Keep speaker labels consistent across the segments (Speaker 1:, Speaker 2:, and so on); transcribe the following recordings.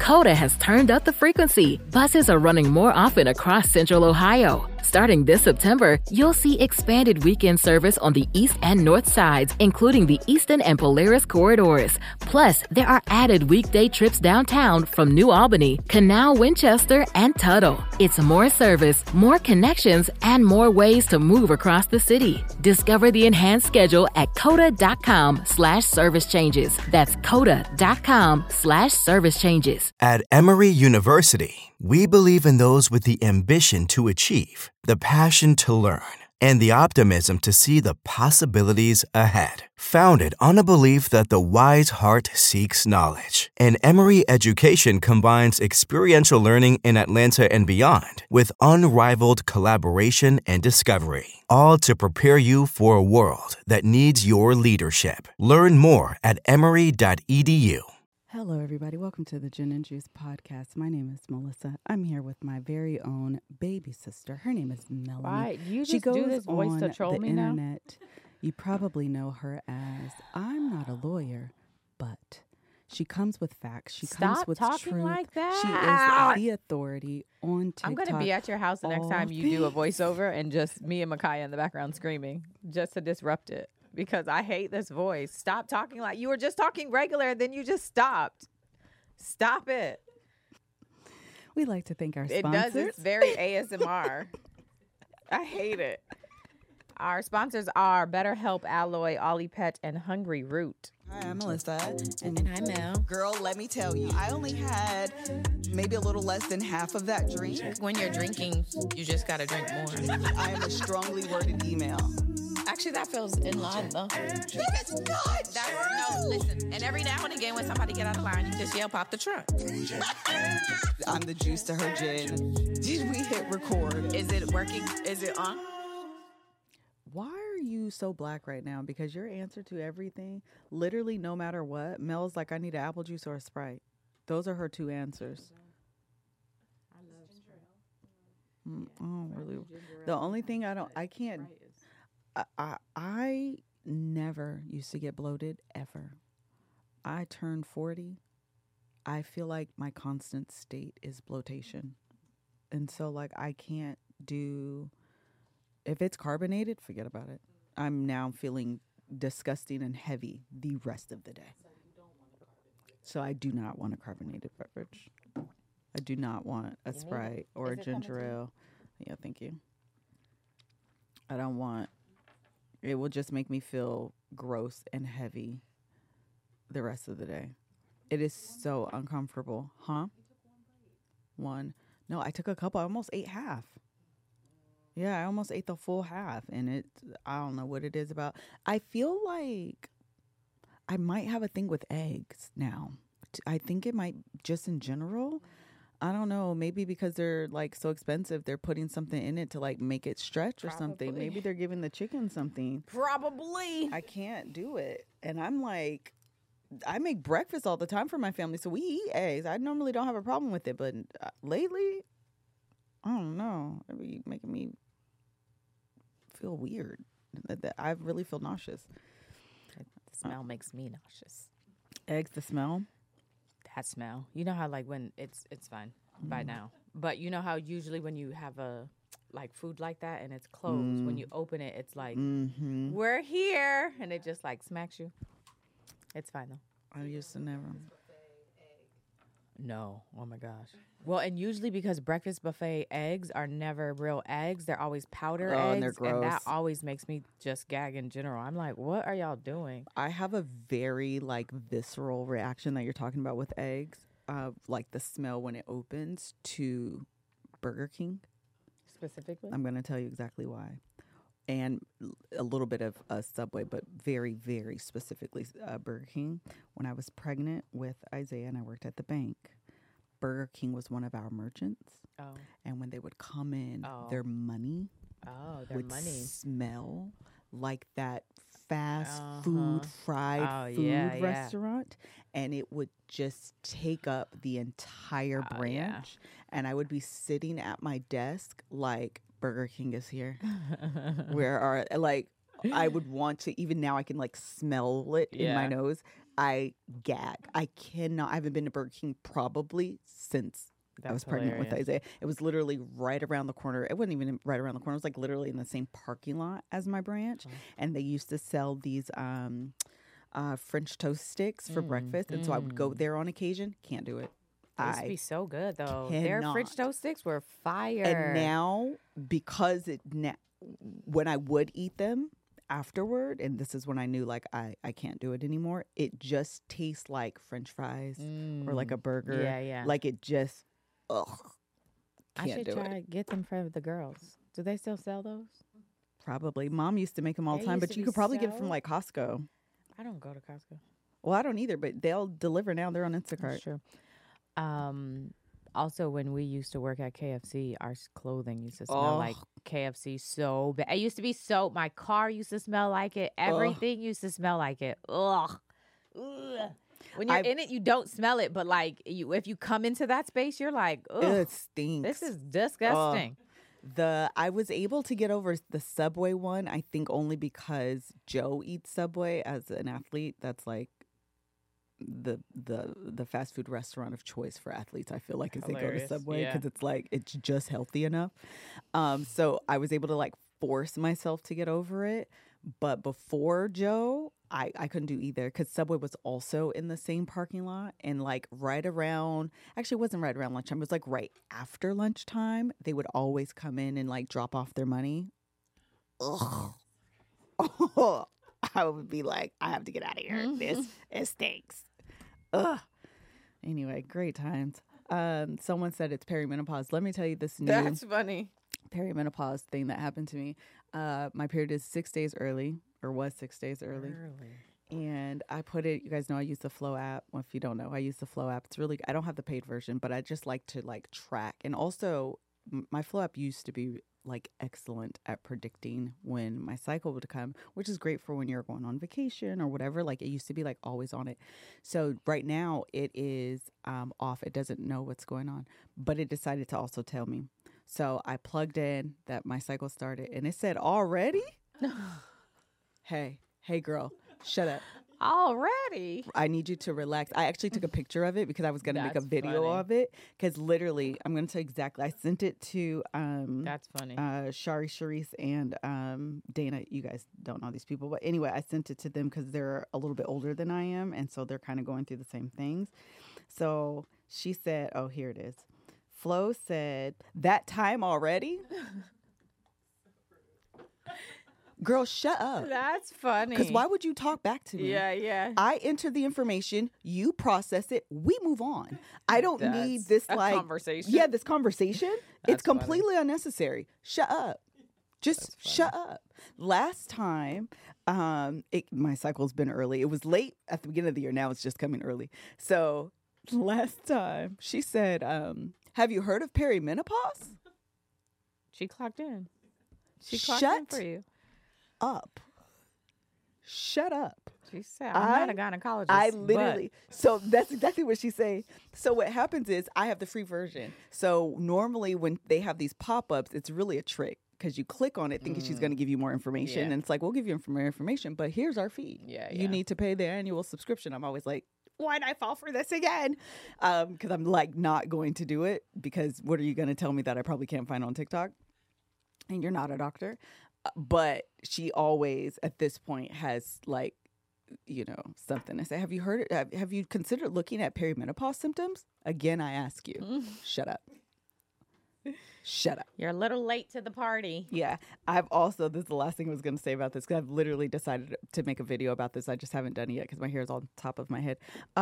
Speaker 1: Coda has turned up the frequency. Buses are running more often across Central Ohio. Starting this September, you'll see expanded weekend service on the east and north sides, including the Eastern and Polaris corridors. Plus, there are added weekday trips downtown from New Albany, Canal, Winchester, and Tuttle. It's more service, more connections, and more ways to move across the city. Discover the enhanced schedule at coda.com/service changes. That's coda.com/service changes.
Speaker 2: At Emory University, we believe in those with the ambition to achieve, the passion to learn, and the optimism to see the possibilities ahead. Founded on a belief that the wise heart seeks knowledge, and Emory education combines experiential learning in Atlanta and beyond with unrivaled collaboration and discovery, all to prepare you for a world that needs your leadership. Learn more at emory.edu.
Speaker 3: Hello, everybody. Welcome to the Gin and Juice podcast. My name is Melissa. I'm here with my very own baby sister. Her name is Melanie.
Speaker 4: Right. You
Speaker 3: she
Speaker 4: just
Speaker 3: goes
Speaker 4: do this voice
Speaker 3: on
Speaker 4: to troll
Speaker 3: the
Speaker 4: me
Speaker 3: internet. Now? You probably know her as I'm not a lawyer, but she comes with facts. She comes with
Speaker 4: talking
Speaker 3: truth.
Speaker 4: like that.
Speaker 3: She is the authority on TikTok.
Speaker 4: I'm going to be at your house the next time you do a voiceover and just me and Micaiah in the background screaming just to disrupt it. Because I hate this voice. Stop talking like you were just talking regular, then you just stopped. Stop it.
Speaker 3: We like to thank our sponsors.
Speaker 4: It does. It's very ASMR. I hate it. Our sponsors are BetterHelp, Alloy, Ollie Pet, and Hungry Root.
Speaker 5: Hi, I'm Melissa.
Speaker 6: And I'm Mel.
Speaker 5: Girl, let me tell you, I only had maybe a little less than half of that drink.
Speaker 6: When you're drinking, you just gotta drink more.
Speaker 5: I am a strongly worded email.
Speaker 6: Actually, that feels in line, though.
Speaker 5: It is not
Speaker 6: No, listen. And every now and again, when somebody get out of line, you just yell, pop the trunk.
Speaker 5: I'm the juice to her gin. Did we hit record?
Speaker 6: Is it working? Is it on?
Speaker 3: Why are you so black right now? Because your answer to everything, literally no matter what, Mel's like, I need an apple juice or a Sprite. Those are her two answers.
Speaker 4: I love Sprite.
Speaker 3: Really. The only thing I can't. I never used to get bloated ever. I turned 40. I feel like my constant state is bloatation. And so like I can't do, if it's carbonated, forget about it. I'm now feeling disgusting and heavy the rest of the day. So I do not want a carbonated beverage. I do not want a Sprite or a ginger ale. Yeah, thank you. I don't want. It will just make me feel gross and heavy the rest of the day. It is so uncomfortable. Huh? One. No, I took a couple. I almost ate half. Yeah, I almost ate the full half. And I don't know what it is about. I feel like I might have a thing with eggs now. I think it might just in general. I don't know. Maybe because they're like so expensive, they're putting something in it to like make it stretch or something. Maybe they're giving the chicken something.
Speaker 4: Probably.
Speaker 3: I can't do it. And I'm like, I make breakfast all the time for my family, so we eat eggs. I normally don't have a problem with it, but lately, I don't know. It be making me feel weird. I really feel nauseous.
Speaker 4: The smell makes me nauseous.
Speaker 3: Eggs, the smell?
Speaker 4: That smell. You know how like when it's fine by now. But you know how usually when you have a like food like that and it's closed, when you open it, it's like, we're here. And it just like smacks you. It's fine though.
Speaker 3: I used to never.
Speaker 4: No. Oh my gosh. Well, and usually because breakfast buffet eggs are never real eggs, they're always powder eggs.
Speaker 3: And they're gross.
Speaker 4: And that always makes me just gag in general. I'm like, what are y'all doing?
Speaker 3: I have a very like visceral reaction that you're talking about with eggs. Like the smell when it opens to Burger King.
Speaker 4: Specifically?
Speaker 3: I'm going to tell you exactly why. And a little bit of Subway, but very, very specifically Burger King. When I was pregnant with Isaiah and I worked at the bank, Burger King was one of our merchants. Oh. And when they would come in, their money would smell like that fast food, fried food restaurant. And it would just take up the entire branch. And I would be sitting at my desk like, Burger King is here. Where are, like, I would want to, even now I can like smell it in my nose. I gag. I haven't been to Burger King probably since I was pregnant with Isaiah. It was literally right around the corner. It wasn't even right around the corner. It was like literally in the same parking lot as my branch. And they used to sell these French toast sticks for breakfast. And so I would go there on occasion. Can't do it.
Speaker 4: They used to be so good, though.
Speaker 3: Cannot.
Speaker 4: Their French toast sticks were fire.
Speaker 3: And now, because when I would eat them afterward, and this is when I knew like I can't do it anymore, it just tastes like French fries or like a burger.
Speaker 4: Yeah.
Speaker 3: Like it just,
Speaker 4: I should try to get them for the girls. Do they still sell those?
Speaker 3: Probably. Mom used to make them all the
Speaker 4: They
Speaker 3: time,
Speaker 4: used
Speaker 3: but
Speaker 4: to
Speaker 3: you
Speaker 4: be
Speaker 3: could probably get it
Speaker 4: so-
Speaker 3: from like Costco.
Speaker 4: I don't go to Costco.
Speaker 3: Well, I don't either, but they'll deliver now. They're on Instacart.
Speaker 4: That's true. Also, when we used to work at KFC, our clothing used to smell like KFC so bad. It used to be so. My car used to smell like it. Everything used to smell like it. Ugh. When you're in it, you don't smell it, but like if you come into that space, you're like, ugh,
Speaker 3: It stinks.
Speaker 4: this is disgusting.
Speaker 3: I was able to get over the Subway one, I think only because Joe eats Subway as an athlete. That's like the fast food restaurant of choice for athletes. I feel like as they go to Subway because it's like it's just healthy enough. So I was able to like force myself to get over it. But before Joe, I couldn't do either because Subway was also in the same parking lot. And like right around, actually it wasn't right around lunchtime. It was like right after lunchtime. They would always come in and like drop off their money. Ugh. Oh, I would be like, I have to get out of here. It stinks. Ugh. Anyway, great times. Someone said it's perimenopause. Let me tell you this new
Speaker 4: That's funny.
Speaker 3: perimenopause thing that happened to me. My period is 6 days early, or was 6 days early. And I put it, you guys know I use the Flow app. Well, if you don't know, I use the Flow app. It's really, I don't have the paid version, but I just like to like track. And also my Flow app used to be like excellent at predicting when my cycle would come, which is great for when you're going on vacation or whatever. Like it used to be like always on it. So right now it is off. It doesn't know what's going on, but it decided to also tell me. So I plugged in that my cycle started and it said already. Hey girl, shut up.
Speaker 4: Already?
Speaker 3: I need you to relax. I actually took a picture of it because I was going to make a
Speaker 4: That's
Speaker 3: video
Speaker 4: funny.
Speaker 3: of it. Because literally, I'm going to tell you exactly. I sent it to
Speaker 4: That's funny.
Speaker 3: Shari, Sharice, and Dana. You guys don't know these people. But anyway, I sent it to them because they're a little bit older than I am. And so they're kind of going through the same things. So she said, oh, here it is. Flo said, that time already? Girl, shut up.
Speaker 4: That's funny.
Speaker 3: Because why would you talk back to me?
Speaker 4: Yeah.
Speaker 3: I enter the information, you process it, we move on. I don't need this
Speaker 4: a
Speaker 3: like
Speaker 4: conversation.
Speaker 3: Yeah, this conversation. It's
Speaker 4: That's funny.
Speaker 3: completely unnecessary. Shut up. Just shut up. Last time, my cycle's been early. It was late at the beginning of the year. Now it's just coming early. So last time she said, have you heard of perimenopause?
Speaker 4: She clocked in. She clocked
Speaker 3: Shut
Speaker 4: in for you.
Speaker 3: up. Shut up.
Speaker 4: She said, I'm not a gynecologist.
Speaker 3: I literally, so that's exactly what she's saying. So what happens is I have the free version. So normally when they have these pop-ups, it's really a trick because you click on it thinking she's going to give you more information.
Speaker 4: Yeah.
Speaker 3: And it's like, we'll give you more information, but here's our fee.
Speaker 4: Yeah,
Speaker 3: You need to pay the annual subscription. I'm always like, why'd I fall for this again? Because I'm like not going to do it because what are you going to tell me that I probably can't find on TikTok? And you're not a doctor. But she always, at this point, has like, you know, something to say. Have you heard it? Have you considered looking at perimenopause symptoms? Again, I ask you. Shut up. Shut up.
Speaker 4: You're a little late to the party.
Speaker 3: Yeah. I've also, this is the last thing I was going to say about this because I've literally decided to make a video about this. I just haven't done it yet because my hair is on top of my head.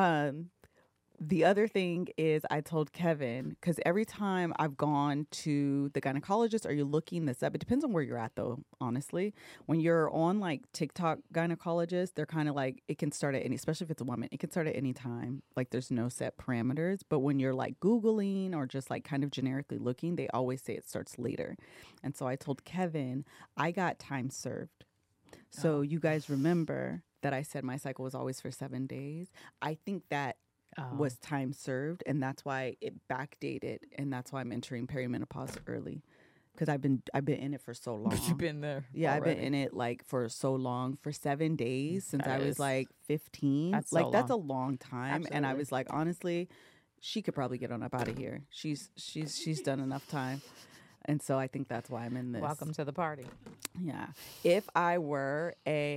Speaker 3: The other thing is I told Kevin, because every time I've gone to the gynecologist, are you looking this up? It depends on where you're at, though, honestly. When you're on, like, TikTok gynecologist, they're kind of like, it can start at any, especially if it's a woman, it can start at any time. Like, there's no set parameters. But when you're, like, Googling or just, like, kind of generically looking, they always say it starts later. And so I told Kevin, I got time served. So you guys remember that I said my cycle was always for 7 days? I think that was time served, and that's why it backdated, and that's why I'm entering perimenopause early. because I've been in it for so long.
Speaker 4: But you've been there.
Speaker 3: Yeah,
Speaker 4: already.
Speaker 3: I've been in it like for so long, for 7 days since
Speaker 4: That
Speaker 3: I was
Speaker 4: is-
Speaker 3: like 15.
Speaker 4: that's
Speaker 3: Like
Speaker 4: so
Speaker 3: that's a
Speaker 4: long.
Speaker 3: long time, and I
Speaker 4: Absolutely.
Speaker 3: was like, honestly, she could probably get on up out of here. She's done enough time, and so I think that's why I'm in this.
Speaker 4: Welcome to the party.
Speaker 3: Yeah. If I were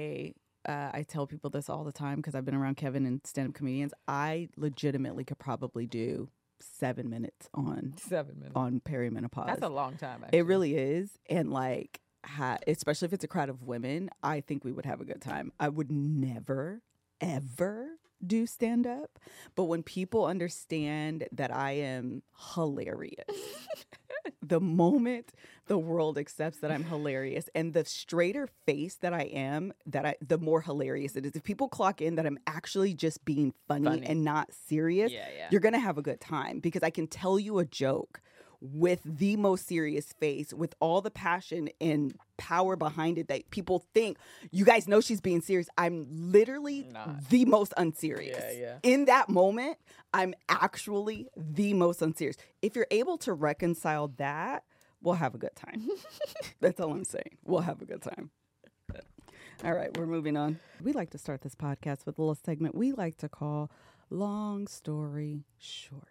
Speaker 3: I tell people this all the time because I've been around Kevin and stand-up comedians, I legitimately could probably do 7 minutes on
Speaker 4: 7 minutes.
Speaker 3: on perimenopause.
Speaker 4: That's a long time, actually.
Speaker 3: It really is. And like, especially if it's a crowd of women, I think we would have a good time. I would never, ever do stand up. But when people understand that I am hilarious, the moment the world accepts that I'm hilarious, and the straighter face that I am, the more hilarious it is. If people clock in that I'm actually just being funny. And not serious,
Speaker 4: Yeah.
Speaker 3: you're going to have a good time because I can tell you a joke with the most serious face, with all the passion and power behind it that people think, you guys know she's being serious. I'm literally the most unserious.
Speaker 4: Yeah.
Speaker 3: In that moment, I'm actually the most unserious. If you're able to reconcile that, we'll have a good time. That's all I'm saying. We'll have a good time. All right, we're moving on. We like to start this podcast with a little segment we like to call Long Story Short.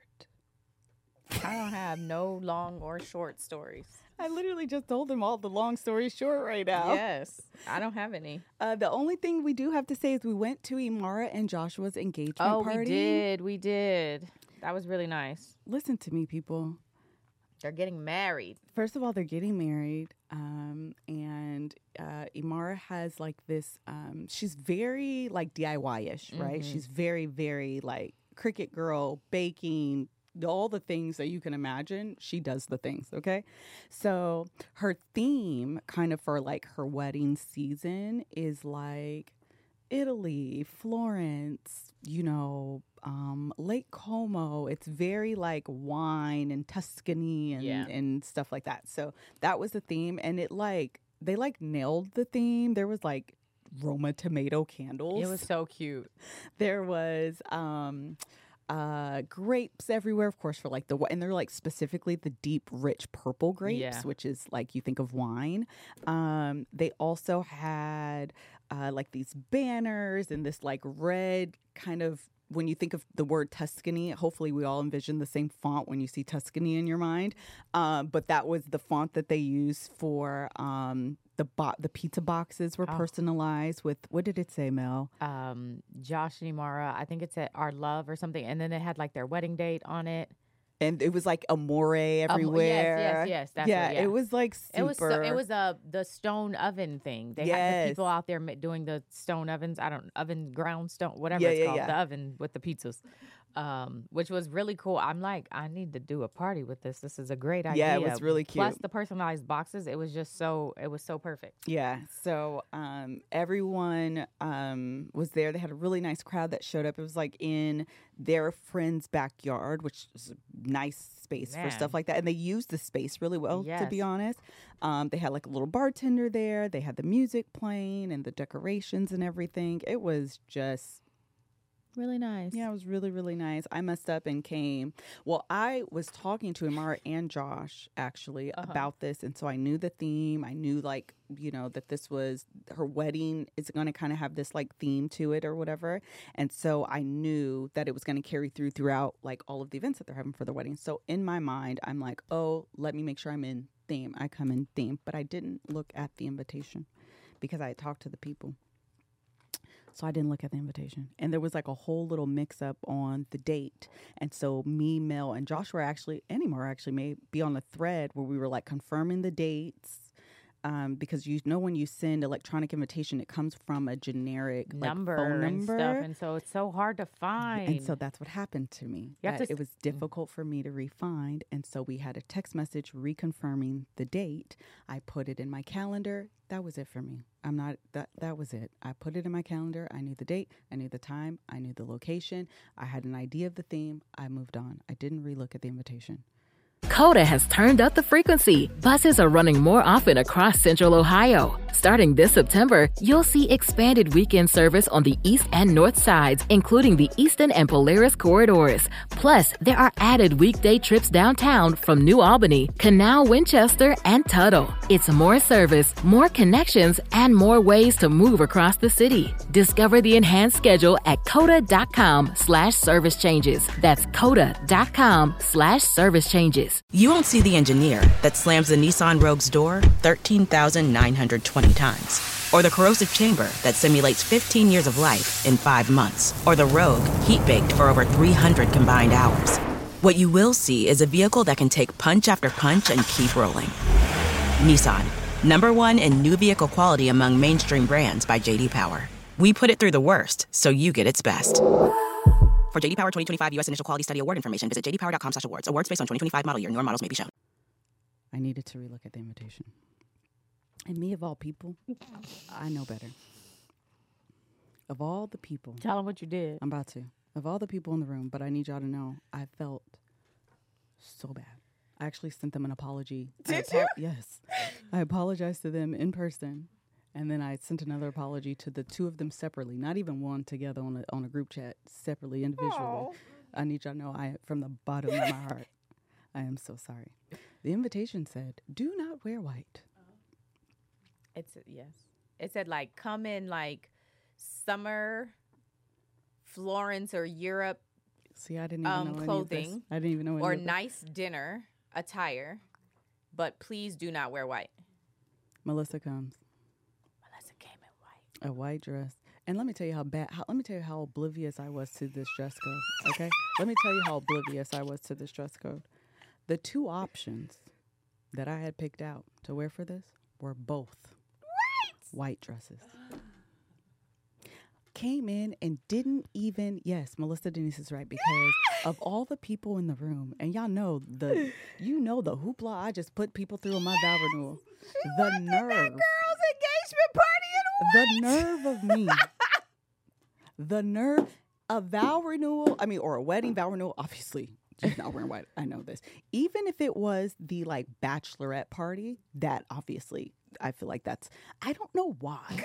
Speaker 4: I don't have no long or short stories.
Speaker 3: I literally just told them all the long story short right now.
Speaker 4: Yes. I don't have any.
Speaker 3: The only thing we do have to say is we went to Imara and Joshua's engagement party.
Speaker 4: We did. That was really nice.
Speaker 3: Listen to me, people.
Speaker 4: They're getting married.
Speaker 3: First of all, they're getting married. And Imara has like this, she's very like DIY-ish, right? She's very, very like Cricut girl, baking, all the things that you can imagine. She does the things, okay? So her theme kind of for like her wedding season is like Italy, Florence, Lake Como. It's very like wine and Tuscany and stuff like that. So that was the theme, and they nailed the theme. There was like Roma tomato candles.
Speaker 4: It was so cute.
Speaker 3: There was grapes everywhere, of course, for like and they're like specifically the deep, rich purple grapes, which is like you think of wine. They also had like these banners and this like red kind of, when you think of the word Tuscany, hopefully we all envision the same font when you see Tuscany in your mind. But that was the font that they used for the pizza boxes were personalized with, what did it say, Mel?
Speaker 4: Josh and Imara, I think it said Our Love or something. And then they had like their wedding date on it.
Speaker 3: And it was like amore everywhere.
Speaker 4: Yes. That's
Speaker 3: it was like super.
Speaker 4: It was the stone oven thing. They had the people out there doing the stone ovens. Oven ground stone, whatever it's called. The oven with the pizzas, which was really cool. I'm like, I need to do a party with this. This is a great idea.
Speaker 3: Yeah, it was really cute.
Speaker 4: Plus the personalized boxes. It was so perfect.
Speaker 3: Yeah. So everyone was there. They had a really nice crowd that showed up. It was like in their friend's backyard, which is a nice space for stuff like that. And they used the space really well, to be honest. They had like a little bartender there. They had the music playing and the decorations and everything. It was just
Speaker 4: really nice.
Speaker 3: Yeah, it was really, really nice. I messed up and came. Well, I was talking to Imara and Josh actually about this. And so I knew the theme. I knew like, that this was her wedding is going to kind of have this like theme to it or whatever. And so I knew that it was going to carry throughout like all of the events that they're having for their wedding. So in my mind, I'm like, oh, let me make sure I'm in theme. I come in theme. But I didn't look at the invitation because I had talked to the people. So I didn't look at the invitation. And there was like a whole little mix up on the date. And so me, Mel, and Josh were actually, Imara actually may be on a thread where we were like confirming the dates. Because when you send electronic invitation, it comes from a generic
Speaker 4: number,
Speaker 3: like, phone
Speaker 4: and
Speaker 3: number
Speaker 4: stuff, and so it's so hard to find.
Speaker 3: And so that's what happened to me. It was difficult for me to re-find, and so we had a text message reconfirming the date. I put it in my calendar. That was it for me. That was it. I put it in my calendar. I knew the date. I knew the time. I knew the location. I had an idea of the theme. I moved on. I didn't relook at the invitation.
Speaker 1: Coda has turned up the frequency. Buses are running more often across Central Ohio. Starting this September, you'll see expanded weekend service on the east and north sides, including the Eastern and Polaris corridors. Plus, there are added weekday trips downtown from New Albany, Canal, Winchester, and Tuttle. It's more service, more connections, and more ways to move across the city. Discover the enhanced schedule at coda.com/service changes. That's coda.com/service changes.
Speaker 7: You won't see the engineer that slams the Nissan Rogue's door 13,920 times, or the corrosive chamber that simulates 15 years of life in 5 months, or the Rogue heat-baked for over 300 combined hours. What you will see is a vehicle that can take punch after punch and keep rolling. Nissan, #1 in new vehicle quality among mainstream brands by J.D. Power. We put it through the worst, so you get its best. For J.D. Power 2025 U.S. Initial Quality Study Award information, visit jdpower.com/awards. Awards based on 2025 model year. Newer models may be shown.
Speaker 3: I needed to relook at the invitation. And me, of all people, I know better. Of all the people.
Speaker 4: Tell them what you did.
Speaker 3: I'm about to. Of all the people in the room, but I need y'all to know, I felt so bad. I actually sent them an apology.
Speaker 4: Did you?
Speaker 3: Yes. I apologized to them in person. And then I sent another apology to the two of them separately, not even one together on a group chat, separately, individually.
Speaker 4: Aww.
Speaker 3: I need y'all to know, from the bottom of my heart, I am so sorry. The invitation said, do not wear white.
Speaker 4: Yes. It said like come in like summer Florence or Europe.
Speaker 3: See, I didn't even know
Speaker 4: clothing.
Speaker 3: Any of this. I didn't even know any
Speaker 4: or
Speaker 3: of this.
Speaker 4: nice dinner attire, but please do not wear white.
Speaker 3: Melissa comes.
Speaker 4: Melissa came in white.
Speaker 3: A white dress. And let me tell you let me tell you how oblivious I was to this dress code. Okay? Let me tell you how oblivious I was to this dress code. The two options that I had picked out to wear for this were both white dresses. Came in and didn't even, yes, Melissa Denise is right, because of all the people in the room, and y'all know the hoopla I just put people through on my vow renewal. The nerve.
Speaker 4: That girl's engagement party in white.
Speaker 3: The nerve of me. The nerve. A vow renewal, or a wedding vow renewal, obviously. She's not wearing white. I know this. Even if it was the bachelorette party, that obviously, I feel like I don't know why.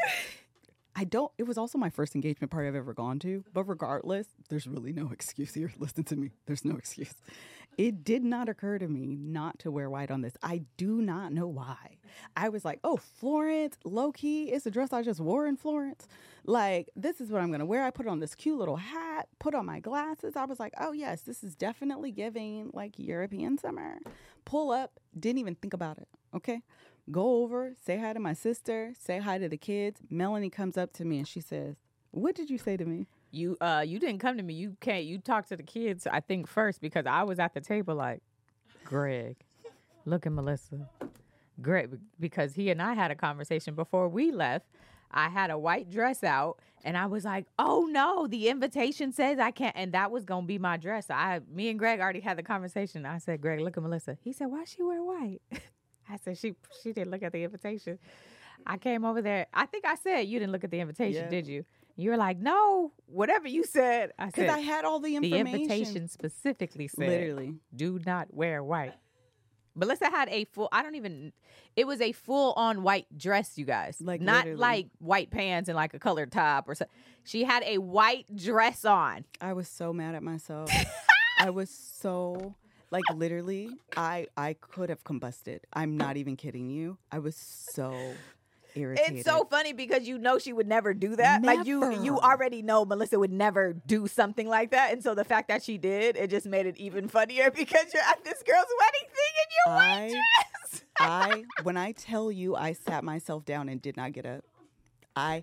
Speaker 3: It was also my first engagement party I've ever gone to, but regardless, there's really no excuse here. Listen to me. There's no excuse. It did not occur to me not to wear white on this. I do not know why. I was like, oh, Florence, low key, it's a dress I just wore in Florence. This is what I'm going to wear. I put on this cute little hat, put on my glasses. I was like, oh, yes, this is definitely giving European summer. Pull up, didn't even think about it, okay? Go over, say hi to my sister, say hi to the kids. Melanie comes up to me and she says, what did you say to me?
Speaker 4: You didn't come to me. You talked to the kids, I think, first, because I was at the table like, Greg, look at Melissa. Greg, because he and I had a conversation before we left. I had a white dress out, and I was like, oh, no, the invitation says I can't. And that was going to be my dress. Me and Greg already had the conversation. I said, Greg, look at Melissa. He said, why she wear white? I said, she didn't look at the invitation. I came over there. I think I said you didn't look at the invitation, did you? You were like, no, whatever you said. I said,
Speaker 3: because I had all the information.
Speaker 4: The invitation specifically said,
Speaker 3: literally,
Speaker 4: do not wear white. Melissa had it was a full-on white dress, you guys. Not
Speaker 3: literally.
Speaker 4: White pants and a colored top or something. She had a white dress on.
Speaker 3: I was so mad at myself. I was so... literally, I could have combusted. I'm not even kidding you. I was so irritated.
Speaker 4: It's so funny because she would never do that.
Speaker 3: Never.
Speaker 4: You already know Melissa would never do something like that. And so the fact that she did, it just made it even funnier because you're at this girl's wedding thing in your white dress.
Speaker 3: When I tell you I sat myself down and did not get up, I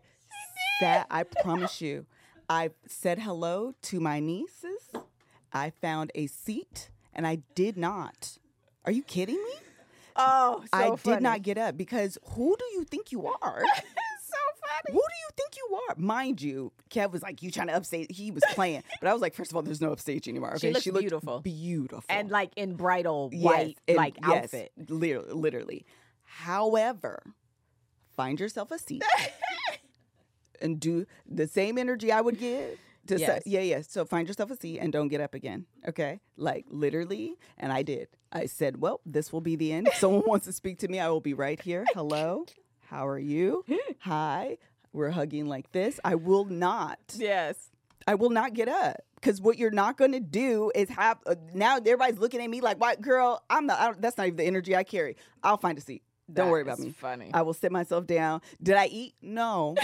Speaker 3: promise you, I said hello to my nieces. I found a seat. And I did not. Are you kidding me?
Speaker 4: Oh, so
Speaker 3: I did not get up because who do you think you are?
Speaker 4: It's so funny.
Speaker 3: Who do you think you are? Mind you, Kev was like, you trying to upstage. He was playing. But I was like, first of all, there's no upstage anymore. Okay?
Speaker 4: She looked beautiful.
Speaker 3: Beautiful.
Speaker 4: And in bridal white outfit.
Speaker 3: Yes, literally. However, find yourself a seat and do the same energy I would give. Yes. So find yourself a seat and don't get up again. Okay. Like literally. And I did. I said, well, this will be the end. If someone wants to speak to me, I will be right here. Hello. How are you? Hi. We're hugging like this. I will not.
Speaker 4: Yes.
Speaker 3: I will not get up. Because what you're not going to do is have, now everybody's looking at me like, white girl, that's not even the energy I carry. I'll find a seat. Don't worry about me.
Speaker 4: Funny.
Speaker 3: I will sit myself down. Did I eat? No.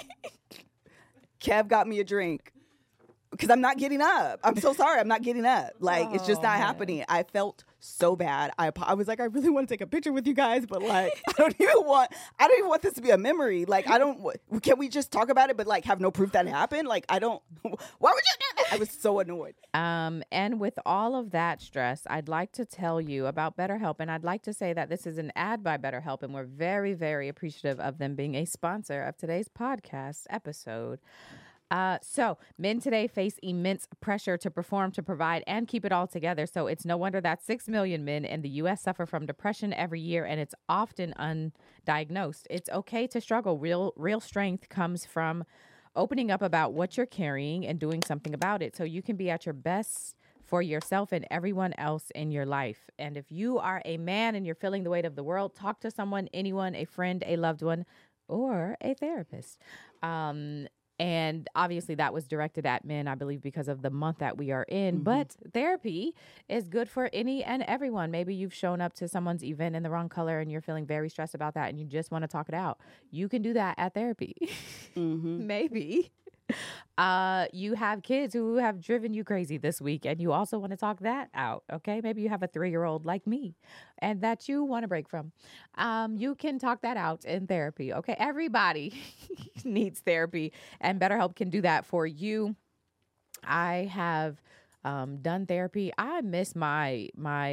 Speaker 3: Kev got me a drink. Because I'm not getting up. I'm so sorry. I'm not getting up. Like, it's just not happening. I felt so bad. I was like, I really want to take a picture with you guys, but like, I don't even want this to be a memory. Like, can we just talk about it, but like have no proof that it happened? Like, why would you do that? I was so annoyed.
Speaker 4: And with all of that stress, I'd like to tell you about BetterHelp. And I'd like to say that this is an ad by BetterHelp, and we're very, very appreciative of them being a sponsor of today's podcast episode. So men today face immense pressure to perform, to provide, and keep it all together. So it's no wonder that 6 million men in the U.S. suffer from depression every year, and it's often undiagnosed. It's okay to struggle. Real strength comes from opening up about what you're carrying and doing something about it, so you can be at your best for yourself and everyone else in your life. And if you are a man and you're feeling the weight of the world, talk to someone, anyone, a friend, a loved one, or a therapist. And obviously that was directed at men, I believe, because of the month that we are in. Mm-hmm. But therapy is good for any and everyone. Maybe you've shown up to someone's event in the wrong color and you're feeling very stressed about that and you just want to talk it out. You can do that at therapy. Mm-hmm. Maybe. You have kids who have driven you crazy this week and you also want to talk that out. Okay. Maybe you have a 3-year-old like me and that you want to break from. You can talk that out in therapy. Okay. Everybody needs therapy and BetterHelp can do that for you. I have, done therapy. I miss my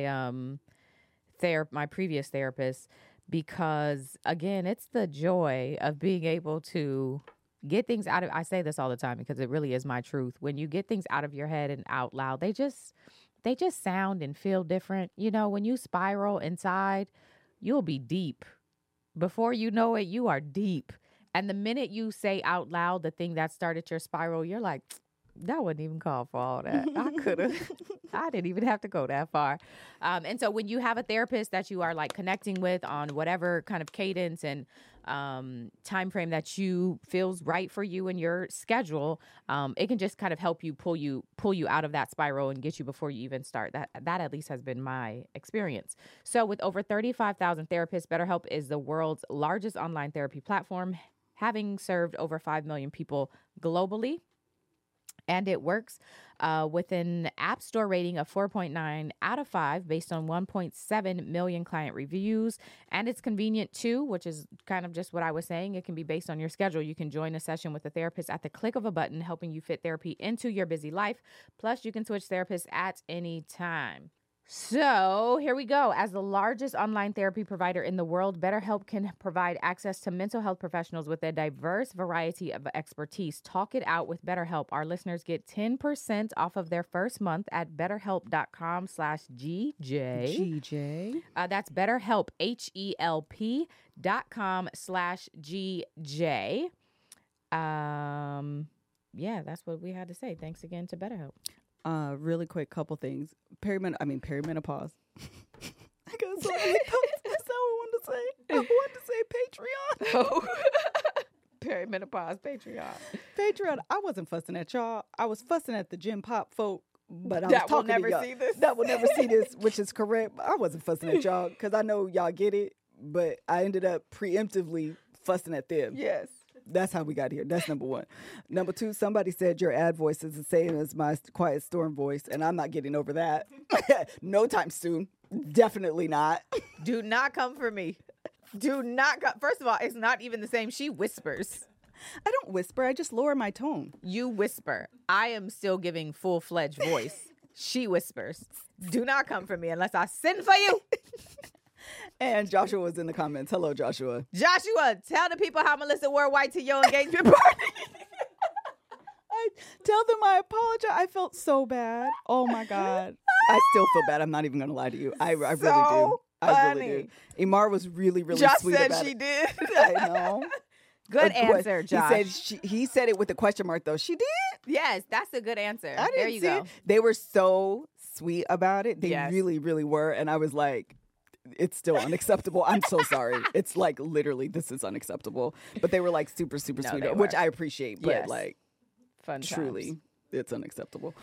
Speaker 4: previous therapist because again, it's the joy of being able to get things out of, I say this all the time because it really is my truth. When you get things out of your head and out loud, they just sound and feel different. You know, when you spiral inside, you'll be deep. Before you know it, you are deep. And the minute you say out loud the thing that started your spiral, you're like, that wasn't even called for all that. I didn't even have to go that far. And so when you have a therapist that you are like connecting with on whatever kind of cadence and time frame that you feels right for you and your schedule, it can just kind of help you pull you out of that spiral and get you before you even start. That at least has been my experience. So with over 35,000 therapists, BetterHelp is the world's largest online therapy platform, having served over 5 million people globally. And it works with an App Store rating of 4.9 out of 5 based on 1.7 million client reviews. And it's convenient too, which is kind of just what I was saying. It can be based on your schedule. You can join a session with a therapist at the click of a button, helping you fit therapy into your busy life. Plus, you can switch therapists at any time. So here we go. As the largest online therapy provider in the world, BetterHelp can provide access to mental health professionals with a diverse variety of expertise. Talk it out with BetterHelp. Our listeners get 10% off of their first month at BetterHelp.com/GJ.
Speaker 3: GJ.
Speaker 4: That's BetterHelp, HELP.com/GJ. Yeah, that's what we had to say. Thanks again to BetterHelp.
Speaker 3: Really quick, couple things. Perimenopause. I got so many thoughts. That's all I wanted to say. I wanted to say Patreon.
Speaker 4: Oh. Perimenopause, Patreon.
Speaker 3: I wasn't fussing at y'all. I was fussing at the Gym Pop folk, but I was
Speaker 4: that
Speaker 3: talking
Speaker 4: will never
Speaker 3: to y'all.
Speaker 4: see this.
Speaker 3: That will never see this, which is correct. I wasn't fussing at y'all because I know y'all get it, but I ended up preemptively fussing at them.
Speaker 4: Yes.
Speaker 3: That's how we got here. That's number one. Number two, somebody said your ad voice is the same as my Quiet Storm voice, and I'm not getting over that. No time soon. Definitely not.
Speaker 4: Do not come for me. Do not come. First of all, it's not even the same. She whispers.
Speaker 3: I don't whisper. I just lower my tone.
Speaker 4: You whisper. I am still giving full-fledged voice. She whispers. Do not come for me unless I send for you.
Speaker 3: And Joshua was in the comments. Hello, Joshua.
Speaker 4: Joshua, tell the people how Melissa wore white to your engagement party.
Speaker 3: I tell them I apologize. I felt so bad. Oh, my God. I still feel bad. I'm not even going to lie to you. I really do. I really do. Imar was really, really
Speaker 4: Josh
Speaker 3: sweet about it.
Speaker 4: Josh said she did.
Speaker 3: I know.
Speaker 4: Good answer, Josh.
Speaker 3: He said it with a question mark, though. She did?
Speaker 4: Yes, that's a good answer.
Speaker 3: I didn't
Speaker 4: There you
Speaker 3: see
Speaker 4: go.
Speaker 3: it. They were so sweet about it. They
Speaker 4: Yes.
Speaker 3: really, really were. And I was like, it's still unacceptable. I'm so sorry. It's like literally, this is unacceptable. But they were like super, super
Speaker 4: No,
Speaker 3: sweet,
Speaker 4: they
Speaker 3: which
Speaker 4: were.
Speaker 3: I appreciate. But
Speaker 4: Yes.
Speaker 3: like,
Speaker 4: Fun
Speaker 3: truly,
Speaker 4: times.
Speaker 3: it's unacceptable.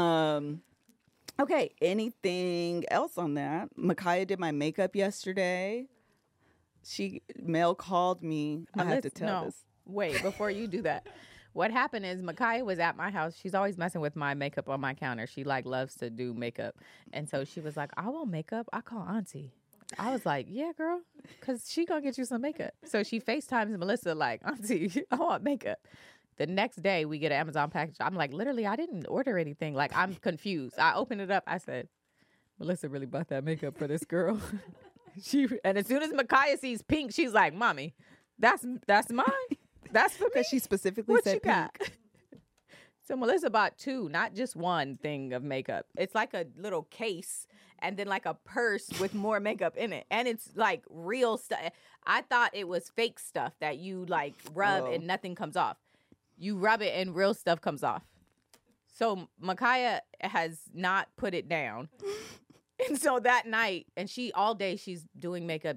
Speaker 3: Okay, anything else on that? Micaiah did my makeup yesterday. Mel called me. I had to tell this.
Speaker 4: Wait, before you do that. What happened is Micaiah was at my house. She's always messing with my makeup on my counter. She like loves to do makeup. And so she was like, I want makeup. I call auntie. I was like, yeah, girl, because she gonna get you some makeup. So she FaceTimes Melissa like, auntie, I want makeup. The next day we get an Amazon package. I'm like, literally, I didn't order anything. Like, I'm confused. I opened it up. I said, Melissa really bought that makeup for this girl. And as soon as Micaiah sees pink, she's like, mommy, that's mine. That's for me.
Speaker 3: Because she specifically
Speaker 4: What
Speaker 3: said
Speaker 4: you got?
Speaker 3: pink.
Speaker 4: So Melissa bought 2, not just one thing of makeup. It's like a little case and then like a purse with more makeup in it. And it's like real stuff. I thought it was fake stuff that you like rub and nothing comes off. You rub it and real stuff comes off. So Micaiah has not put it down. And so that night, and all day she's doing makeup.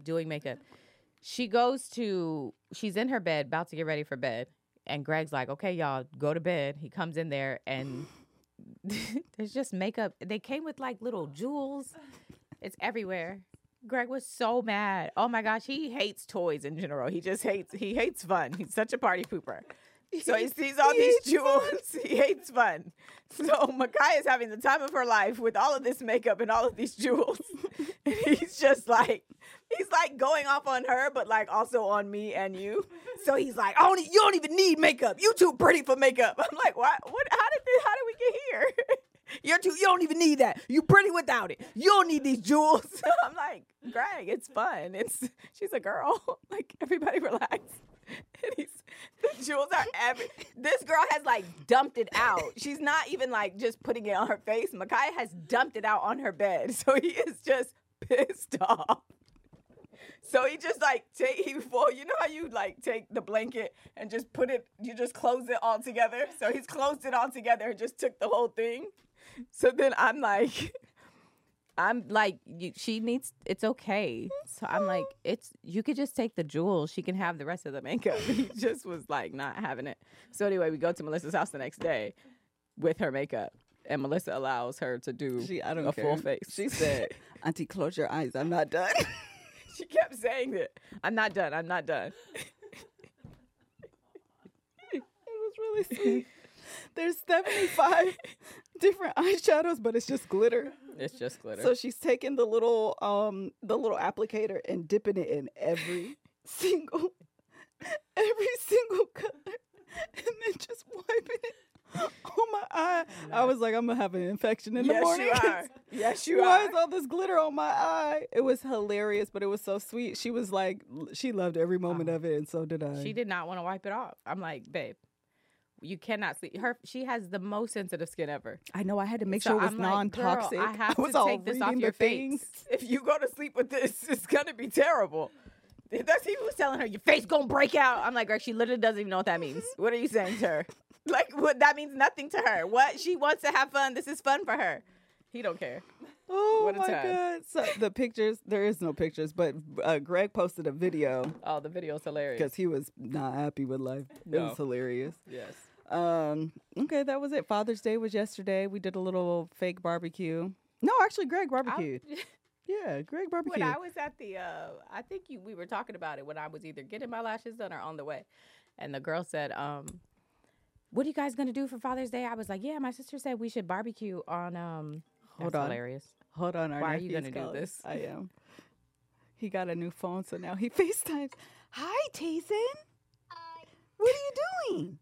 Speaker 4: She's in her bed, about to get ready for bed. And Greg's like, okay, y'all, go to bed. He comes in there and there's just makeup. They came with like little jewels. It's everywhere. Greg was so mad. Oh my gosh, he hates toys in general. He hates fun. He's such a party pooper. So he sees all these jewels. He hates fun. So Micaiah's having the time of her life with all of this makeup and all of these jewels. And he's just like, going off on her, but like also on me and you. So he's like, you don't even need makeup. You too pretty for makeup. I'm like, what? How did we get here? You don't even need that. You pretty without it. You don't need these jewels. I'm like, Greg, it's fun. She's a girl. Like, everybody relax. And the jewels are this girl has like dumped it out. She's not even like just putting it on her face. Micaiah has dumped it out on her bed. So he is just pissed off. So he just like you know how you like take the blanket and just you just close it all together. So he's closed it all together and just took the whole thing. So then I'm like, it's okay. So I'm like, you could just take the jewels. She can have the rest of the makeup. He just was like not having it. So anyway, we go to Melissa's house the next day with her makeup. And Melissa allows her to do a full face.
Speaker 3: She said, auntie, close your eyes. I'm not done.
Speaker 4: She kept saying it. I'm not done.
Speaker 3: It was really sweet. There's 75 different eyeshadows, but it's just glitter.
Speaker 4: It's just glitter.
Speaker 3: So she's taking the little applicator and dipping it in every single color, and then just wiping it on my eye. No. I was like, I'm gonna have an infection in the morning.
Speaker 4: Yes, you are.
Speaker 3: Why is all this glitter on my eye? It was hilarious, but it was so sweet. She was like, she loved every moment of it, and so did I.
Speaker 4: She did not want to wipe it off. I'm like, babe, you cannot sleep. She has the most sensitive skin ever.
Speaker 3: I know. I had to make sure it was non-toxic.
Speaker 4: Girl, I have to take this off your face. If you go to sleep with this, it's gonna be terrible. That's he was telling her your face gonna break out. I'm like, Greg, she literally doesn't even know what that means. What are you saying to her? Like, what? That means nothing to her. What? She wants to have fun. This is fun for her. He don't care.
Speaker 3: Oh,
Speaker 4: what a
Speaker 3: my
Speaker 4: time.
Speaker 3: God. So the pictures, there is no pictures, but Greg posted a video.
Speaker 4: Oh, the video's hilarious.
Speaker 3: Because he was not happy with life. It was hilarious.
Speaker 4: Yes.
Speaker 3: Okay, that was it. Father's Day was yesterday. We did a little fake barbecue. No, actually, Greg barbecued. Yeah, Greg barbecued.
Speaker 4: When I was at the, I think we were talking about it when I was either getting my lashes done or on the way. And the girl said, what are you guys going to do for Father's Day? I was like, yeah, my sister said we should barbecue on,
Speaker 3: Hold on.
Speaker 4: Hilarious.
Speaker 3: Hold on.
Speaker 4: Why are you going to do this?
Speaker 3: I am. He got a new phone, so now he FaceTimes. Hi, Tayson.
Speaker 8: Hi.
Speaker 3: What are you doing?